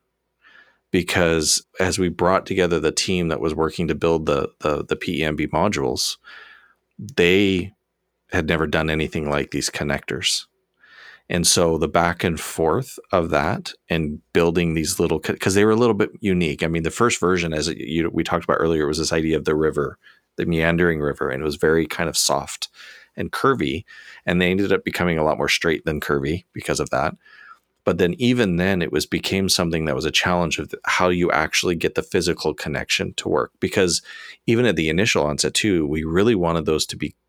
because as we brought together the team that was working to build the, the, the P E M B modules, they had never done anything like these connectors. And so the back and forth of that and building these little, because they were a little bit unique. I mean, the first version, as it, you, we talked about earlier, was this idea of the river, the meandering river, and it was very kind of soft and curvy. And they ended up becoming a lot more straight than curvy because of that. But then even then, it was became something that was a challenge of how you actually get the physical connection to work. Because even at the initial onset too, we really wanted those to be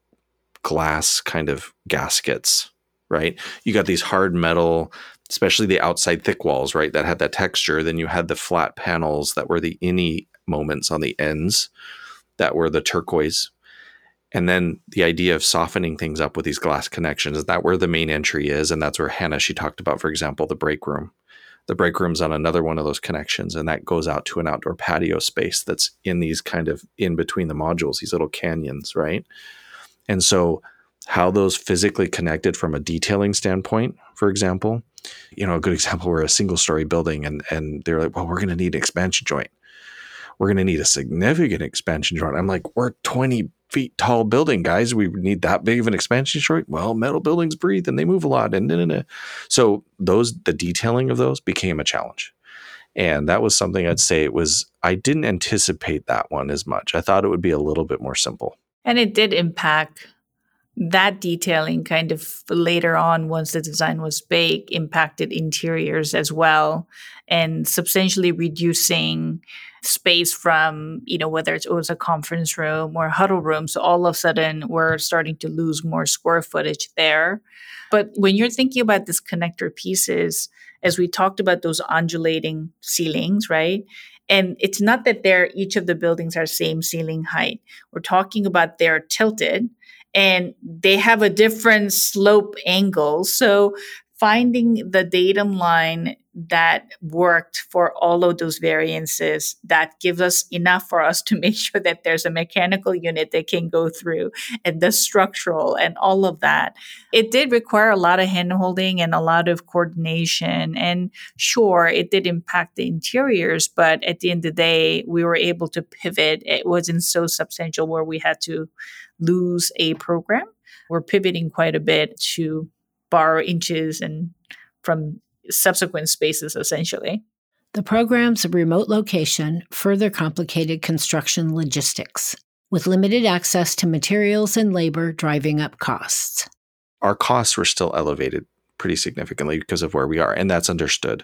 glass kind of gaskets. Right? You got these hard metal, especially the outside thick walls, right? That had that texture. Then you had the flat panels that were the innie moments on the ends that were the turquoise. And then the idea of softening things up with these glass connections, is that where the main entry is. And that's where Hannah, she talked about, for example, the break room. The break room's on another one of those connections. And that goes out to an outdoor patio space that's in these kind of in between the modules, these little canyons, right? And so how those physically connected from a detailing standpoint, for example, you know, a good example, we're a single story building and, and they're like, well, we're going to need an expansion joint. We're going to need a significant expansion joint. I'm like, we're a twenty feet tall building, guys. We need that big of an expansion joint. Well, metal buildings breathe and they move a lot. And, and, and so those, the detailing of those became a challenge. And that was something I'd say it was, I didn't anticipate that one as much. I thought it would be a little bit more simple. And it did impact that detailing kind of later on, once the design was baked, impacted interiors as well, and substantially reducing space from, you know, whether it was a conference room or huddle room. So all of a sudden we're starting to lose more square footage there. But when you're thinking about these connector pieces, as we talked about those undulating ceilings, right? And it's not that they're each of the buildings are same ceiling height. We're talking about they're tilted and they have a different slope angle. So finding the datum line that worked for all of those variances that gives us enough for us to make sure that there's a mechanical unit that can go through and the structural and all of that. It did require a lot of handholding and a lot of coordination. And sure, it did impact the interiors, but at the end of the day, we were able to pivot. It wasn't so substantial where we had to lose a program. We're pivoting quite a bit to borrow inches and from subsequent spaces, essentially. The program's remote location further complicated construction logistics, with limited access to materials and labor driving up costs. Our costs were still elevated pretty significantly because of where we are, and that's understood.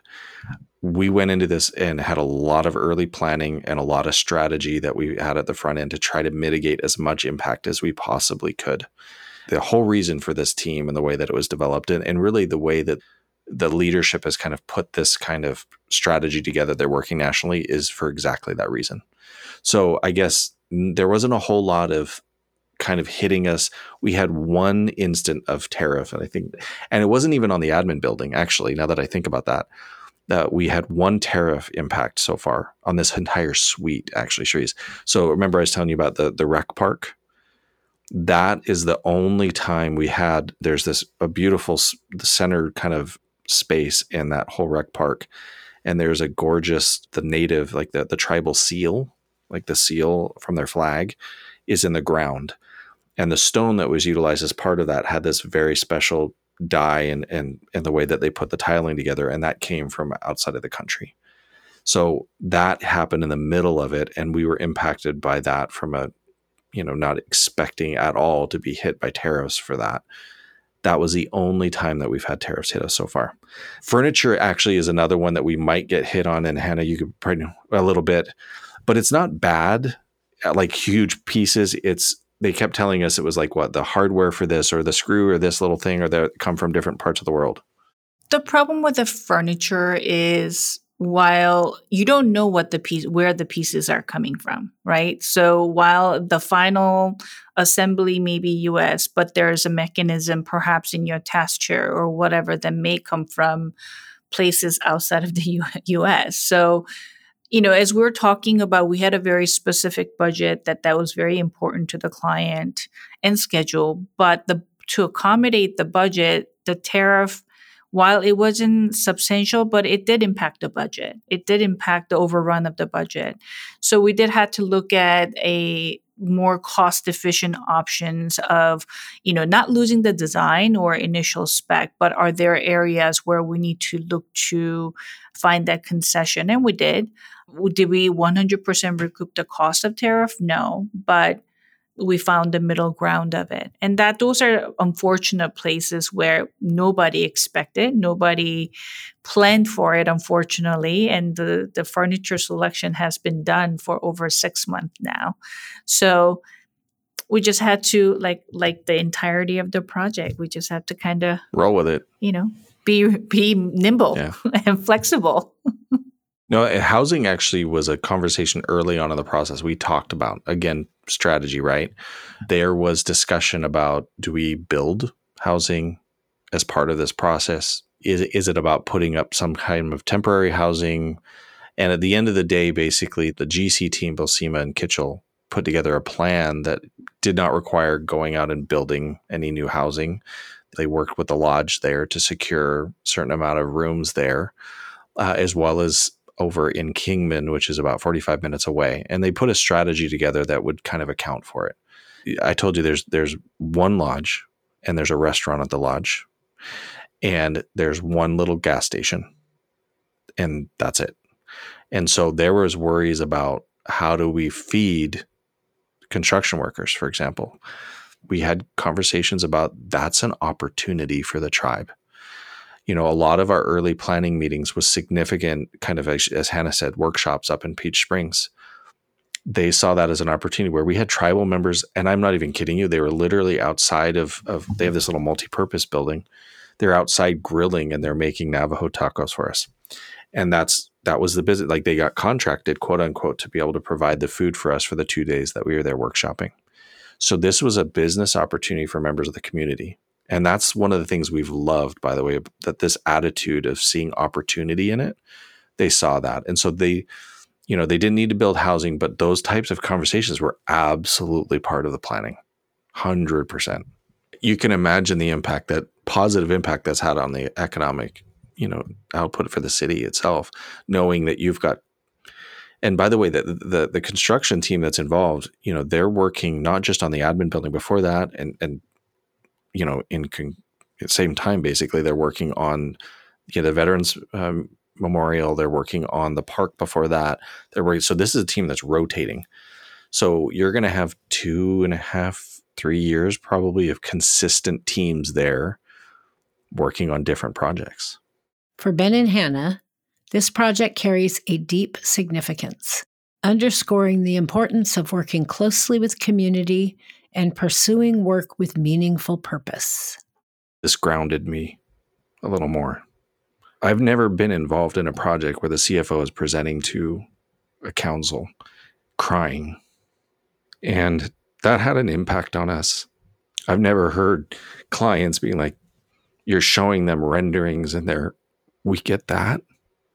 We went into this and had a lot of early planning and a lot of strategy that we had at the front end to try to mitigate as much impact as we possibly could. The whole reason for this team and the way that it was developed, and, and really the way that the leadership has kind of put this kind of strategy together, they're working nationally, is for exactly that reason. So I guess there wasn't a whole lot of kind of hitting us. We had one instant of tariff, and I think, and it wasn't even on the admin building, actually, now that I think about that. that we had one tariff impact so far on this entire suite, actually, Cherise. So remember I was telling you about the, the rec park? That is the only time we had, there's this a beautiful the center kind of space in that whole rec park. And there's a gorgeous, the native, like the, the tribal seal, like the seal from their flag is in the ground. And the stone that was utilized as part of that had this very special dye and, and, and the way that they put the tiling together. And that came from outside of the country. So that happened in the middle of it. And we were impacted by that from a, you know, not expecting at all to be hit by tariffs for that. That was the only time that we've had tariffs hit us so far. Furniture actually is another one that we might get hit on. And Hannah, you could probably know a little bit, but it's not bad, like huge pieces. It's, they kept telling us it was like what the hardware for this or the screw or this little thing or that come from different parts of the world. The problem with the furniture is while you don't know what the piece, where the pieces are coming from, right? So while the final assembly may be U S, but there's a mechanism perhaps in your task chair or whatever that may come from places outside of the U S. So, you know, as we we're talking about, we had a very specific budget that that was very important to the client and schedule, but the to accommodate the budget, the tariff, while it wasn't substantial, but it did impact the budget. It did impact the overrun of the budget. So we did have to look at a more cost-efficient options of, you know, not losing the design or initial spec, but are there areas where we need to look to find that concession? And we did. Did we one hundred percent recoup the cost of tariff? No, but we found the middle ground of it. And that those are unfortunate places where nobody expected, nobody planned for it, unfortunately. And the, the furniture selection has been done for over six months now. So we just had to, like, like the entirety of the project, we just had to kind of roll with it, you know, be, be nimble yeah. and flexible. No, housing actually was a conversation early on in the process. We talked about, again, strategy, right? There was discussion about, do we build housing as part of this process? Is, is it about putting up some kind of temporary housing? And at the end of the day, basically, the G C team, Bosima and Kitchell, put together a plan that did not require going out and building any new housing. They worked with the lodge there to secure a certain amount of rooms there, uh, as well as over in Kingman, which is about forty-five minutes away. And they put a strategy together that would kind of account for it. I told you there's there's one lodge and there's a restaurant at the lodge and there's one little gas station and that's it. And so there was worries about how do we feed construction workers, for example. We had conversations about that's an opportunity for the tribe. You know, a lot of our early planning meetings was significant, kind of, as, as Hannah said, workshops up in Peach Springs. They saw that as an opportunity where we had tribal members, and I'm not even kidding you, they were literally outside of, of they have this little multi-purpose building. They're outside grilling and they're making Navajo tacos for us. And that's that was the business. Like they got contracted, quote unquote, to be able to provide the food for us for the two days that we were there workshopping. So this was a business opportunity for members of the community. And that's one of the things we've loved, by the way, that this attitude of seeing opportunity in it, they saw that. And so they, you know, they didn't need to build housing, but those types of conversations were absolutely part of the planning, one hundred percent. You can imagine the impact, that positive impact that's had on the economic, you know, output for the city itself, knowing that you've got, and by the way, the, the, the construction team that's involved, you know, they're working not just on the admin building before that, and, and, you know, in con- at the same time, basically, they're working on, you know, the Veterans um, Memorial. They're working on the park before that. They're working. So this is a team that's rotating. So you're going to have two and a half, three years probably of consistent teams there working on different projects. For Ben and Hannah, this project carries a deep significance, underscoring the importance of working closely with community and pursuing work with meaningful purpose. This grounded me a little more. I've never been involved in a project where the C F O is presenting to a council crying. And that had an impact on us. I've never heard clients being like, you're showing them renderings and they're, we get that.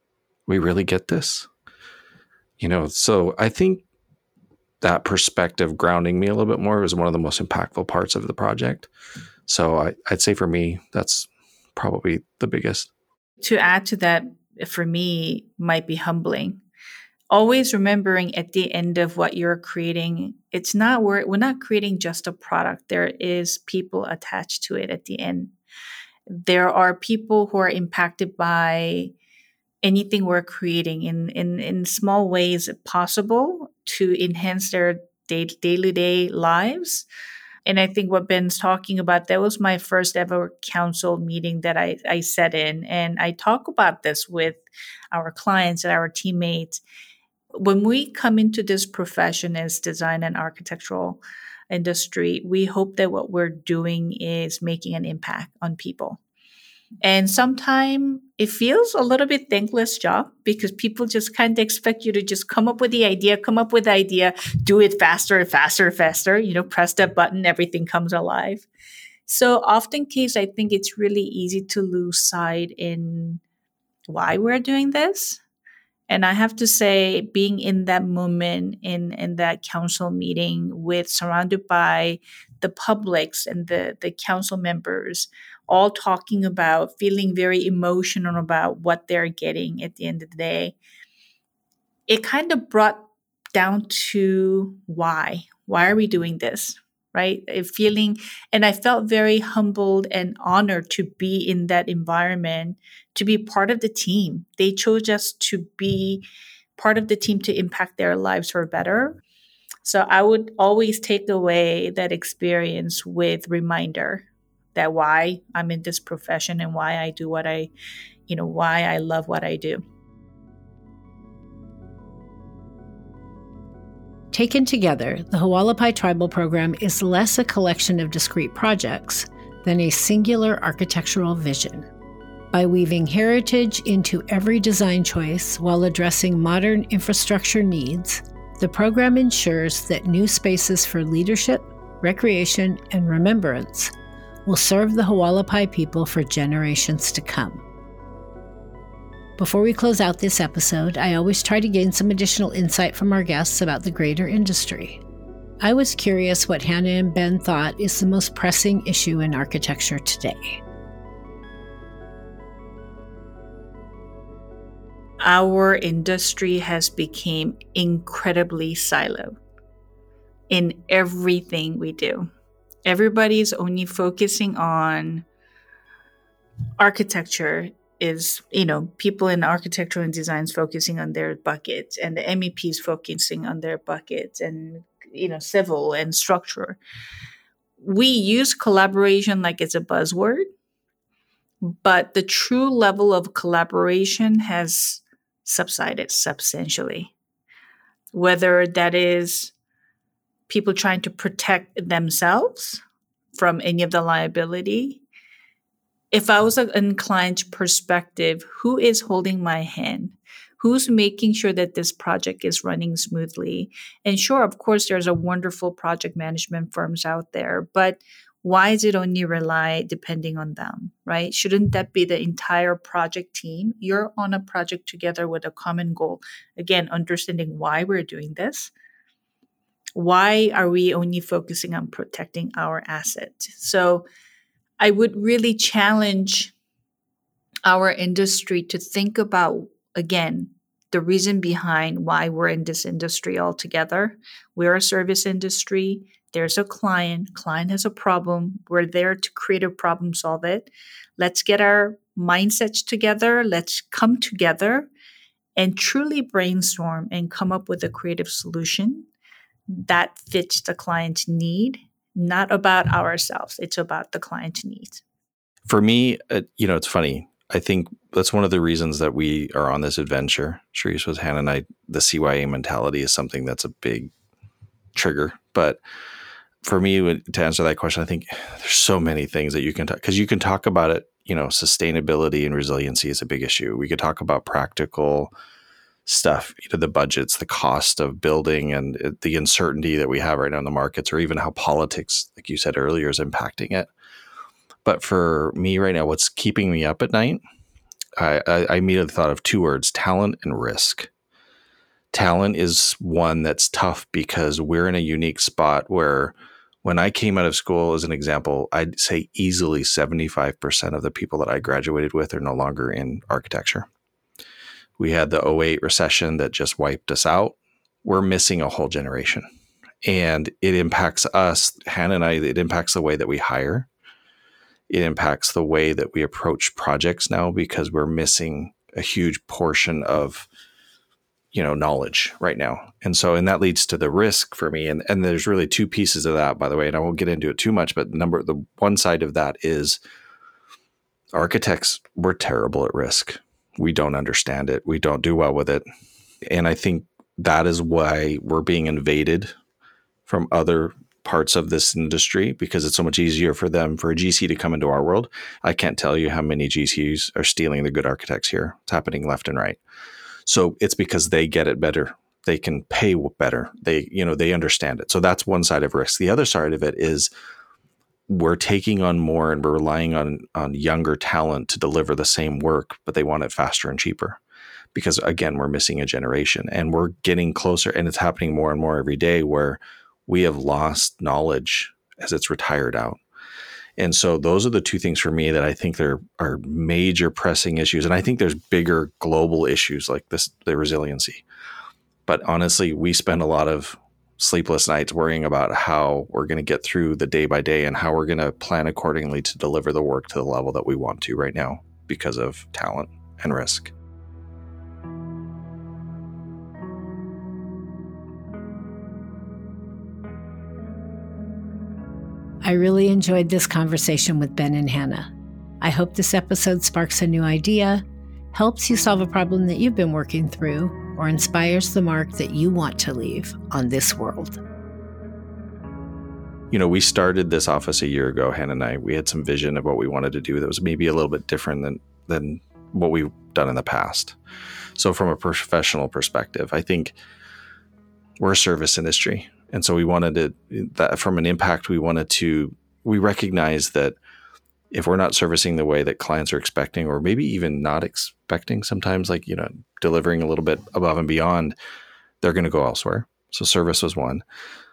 we really get this? You know, so I think that perspective grounding me a little bit more was one of the most impactful parts of the project. So I, I'd say for me, that's probably the biggest. To add to that, for me, might be humbling. Always remembering at the end of what you're creating, it's not we're, we're not creating just a product. There is people attached to it at the end. There are people who are impacted by anything we're creating in, in, in small ways possible to enhance their day, day-to-day lives. And I think what Ben's talking about, that was my first ever council meeting that I, I sat in. And I talk about this with our clients and our teammates. When we come into this profession as design and architectural industry, we hope that what we're doing is making an impact on people. And sometimes it feels a little bit thankless job because people just kind of expect you to just come up with the idea, come up with the idea, do it faster and faster and faster, you know, press that button, everything comes alive. So often case, I think it's really easy to lose sight in why we're doing this. And I have to say, being in that moment, in, in that council meeting with surrounded by the publics and the, the council members, all talking about, feeling very emotional about what they're getting at the end of the day, it kind of brought down to why. Why are we doing this? Right? A feeling, and I felt very humbled and honored to be in that environment, to be part of the team. They chose us to be part of the team to impact their lives for better. So I would always take away that experience with reminder that why I'm in this profession and why I do what I, you know, why I love what I do. Taken together, the Hualapai Tribal Program is less a collection of discrete projects than a singular architectural vision. By weaving heritage into every design choice while addressing modern infrastructure needs, the program ensures that new spaces for leadership, recreation, and remembrance will serve the Hualapai people for generations to come. Before we close out this episode, I always try to gain some additional insight from our guests about the greater industry. I was curious what Hannah and Ben thought is the most pressing issue in architecture today. Our industry has become incredibly siloed in everything we do. Everybody's only focusing on architecture. Is, you know, people in architecture and designs focusing on their buckets, and the M E Ps focusing on their buckets, and, you know, civil and structure. We use collaboration like it's a buzzword, but the true level of collaboration has subsided substantially. Whether that is people trying to protect themselves from any of the liability. If I was in client's perspective, who is holding my hand? Who's making sure that this project is running smoothly? And sure, of course, there's a wonderful project management firms out there, but why is it only rely depending on them, right? Shouldn't that be the entire project team? You're on a project together with a common goal. Again, understanding why we're doing this. Why are we only focusing on protecting our asset? So I would really challenge our industry to think about, again, the reason behind why we're in this industry altogether. We're a service industry. There's a client. Client has a problem. We're there to create a problem, solve it. Let's get our mindsets together. Let's come together and truly brainstorm and come up with a creative solution that fits the client's need. Not about ourselves. It's about the client's needs. For me, uh, you know, it's funny. I think that's one of the reasons that we are on this adventure. Charisse, with Hannah and I, the C Y A mentality is something that's a big trigger. But for me, to answer that question, I think there's so many things that you can talk, because you can talk about it, you know, sustainability and resiliency is a big issue. We could talk about practical stuff, you know, the budgets, the cost of building, and the uncertainty that we have right now in the markets, or even how politics, like you said earlier, is impacting it. But for me right now, what's keeping me up at night I, I, I immediately thought of two words: talent and risk. Talent is one that's tough because we're in a unique spot where when I came out of school, as an example, I'd say easily seventy-five percent of the people that I graduated with are no longer in architecture. We had the oh eight recession that just wiped us out. We're missing a whole generation. And it impacts us, Hannah and I, it impacts the way that we hire. It impacts the way that we approach projects now because we're missing a huge portion of, you know, knowledge right now. And so, and that leads to the risk for me. And, and there's really two pieces of that, by the way, and I won't get into it too much, but number, the one side of that is architects, we're terrible at risk. We don't understand it. We don't do well with it. And I think that is why we're being invaded from other parts of this industry because it's so much easier for them, for a G C to come into our world. I can't tell you how many G Cs are stealing the good architects here. It's happening left and right. So it's because they get it better. They can pay better. They, you know, they understand it. So that's one side of risk. The other side of it is we're taking on more and we're relying on, on younger talent to deliver the same work, but they want it faster and cheaper. Because again, we're missing a generation and we're getting closer, and it's happening more and more every day where we have lost knowledge as it's retired out. And so those are the two things for me that I think there are major pressing issues. And I think there's bigger global issues like this, the resiliency. But honestly, we spend a lot of sleepless nights worrying about how we're going to get through the day by day and how we're going to plan accordingly to deliver the work to the level that we want to right now because of talent and risk. I really enjoyed this conversation with Ben and Hannah. I hope this episode sparks a new idea, helps you solve a problem that you've been working through, or inspires the mark that you want to leave on this world. You know, we started this office a year ago, Hannah and I. We had some vision of what we wanted to do that was maybe a little bit different than, than what we've done in the past. So from a professional perspective, I think we're a service industry. And so we wanted to, that from an impact, we wanted to, we recognize that if we're not servicing the way that clients are expecting, or maybe even not expecting sometimes, like, you know, delivering a little bit above and beyond, they're going to go elsewhere. So service was one.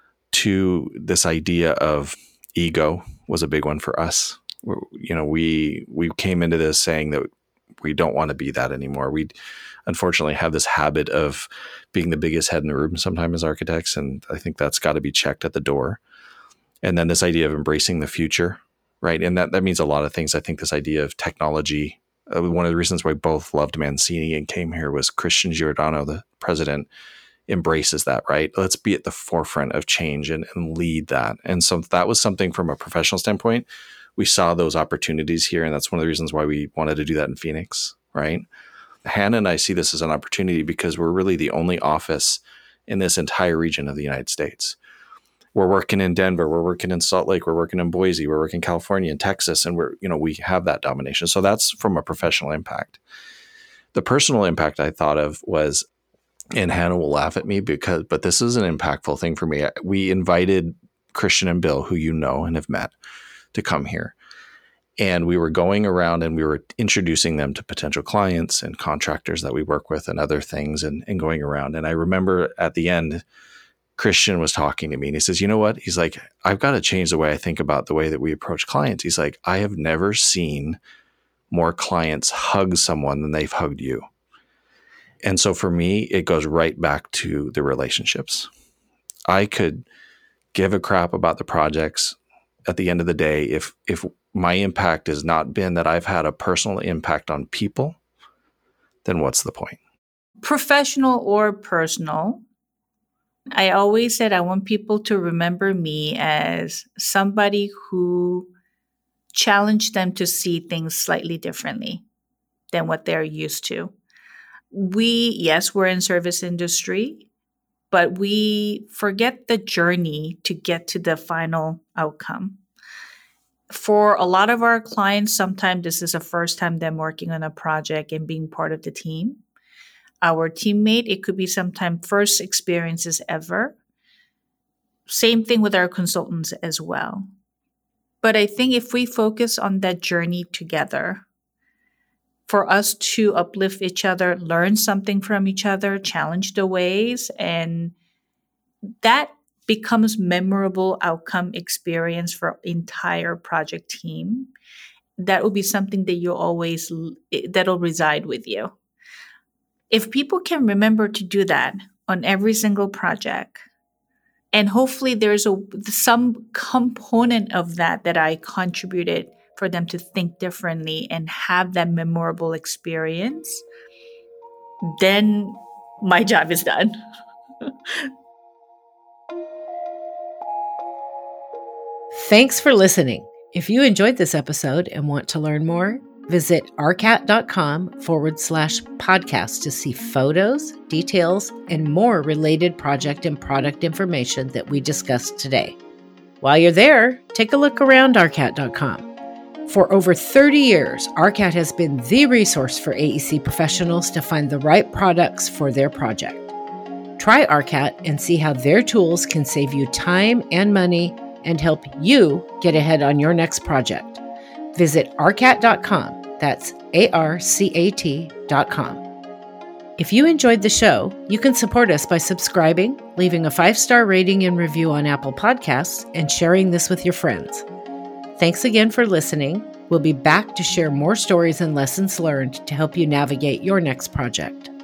Two, this idea of ego was a big one for us. We're, you know, we, we came into this saying that we don't want to be that anymore. We unfortunately have this habit of being the biggest head in the room sometimes as architects. And I think that's got to be checked at the door. And then this idea of embracing the future, right? And that, that means a lot of things. I think this idea of technology, uh, one of the reasons why both loved Mancini and came here was Christian Giordano, the president, embraces that, right? Let's be at the forefront of change and, and lead that. And so that was something from a professional standpoint. We saw those opportunities here. And that's one of the reasons why we wanted to do that in Phoenix, right? Hannah and I see this as an opportunity because we're really the only office in this entire region of the United States. We're working in Denver, we're working in Salt Lake, we're working in Boise, we're working in California and Texas, and we're, you know, we have that domination. So that's from a professional impact. The personal impact I thought of was, and Hannah will laugh at me because, but this is an impactful thing for me. We invited Christian and Bill, who you know and have met, to come here. And we were going around and we were introducing them to potential clients and contractors that we work with and other things and, and going around. And I remember at the end, Christian was talking to me and he says, you know what? He's like, I've got to change the way I think about the way that we approach clients. He's like, I have never seen more clients hug someone than they've hugged you. And so for me, it goes right back to the relationships. I could give a crap about the projects at the end of the day. If, if my impact has not been that I've had a personal impact on people, then what's the point? Professional or personal, I always said I want people to remember me as somebody who challenged them to see things slightly differently than what they're used to. We, yes, we're in service industry, but we forget the journey to get to the final outcome. For a lot of our clients, sometimes this is the first time them working on a project and being part of the team. Our teammate, it could be sometimes first experiences ever. Same thing with our consultants as well. But I think if we focus on that journey together, for us to uplift each other, learn something from each other, challenge the ways, and that becomes memorable outcome experience for entire project team. That will be something that you always, that'll reside with you. If people can remember to do that on every single project, and hopefully there's a some component of that that I contributed for them to think differently and have that memorable experience, then my job is done. Thanks for listening. If you enjoyed this episode and want to learn more, visit arcat.com forward slash podcast to see photos, details, and more related project and product information that we discussed today. While you're there, take a look around arcat dot com. For over thirty years, ARCAT has been the resource for A E C professionals to find the right products for their project. Try ARCAT and see how their tools can save you time and money and help you get ahead on your next project. Visit arcat dot com. That's A R C A T dot com. If you enjoyed the show, you can support us by subscribing, leaving a five-star rating and review on Apple Podcasts, and sharing this with your friends. Thanks again for listening. We'll be back to share more stories and lessons learned to help you navigate your next project.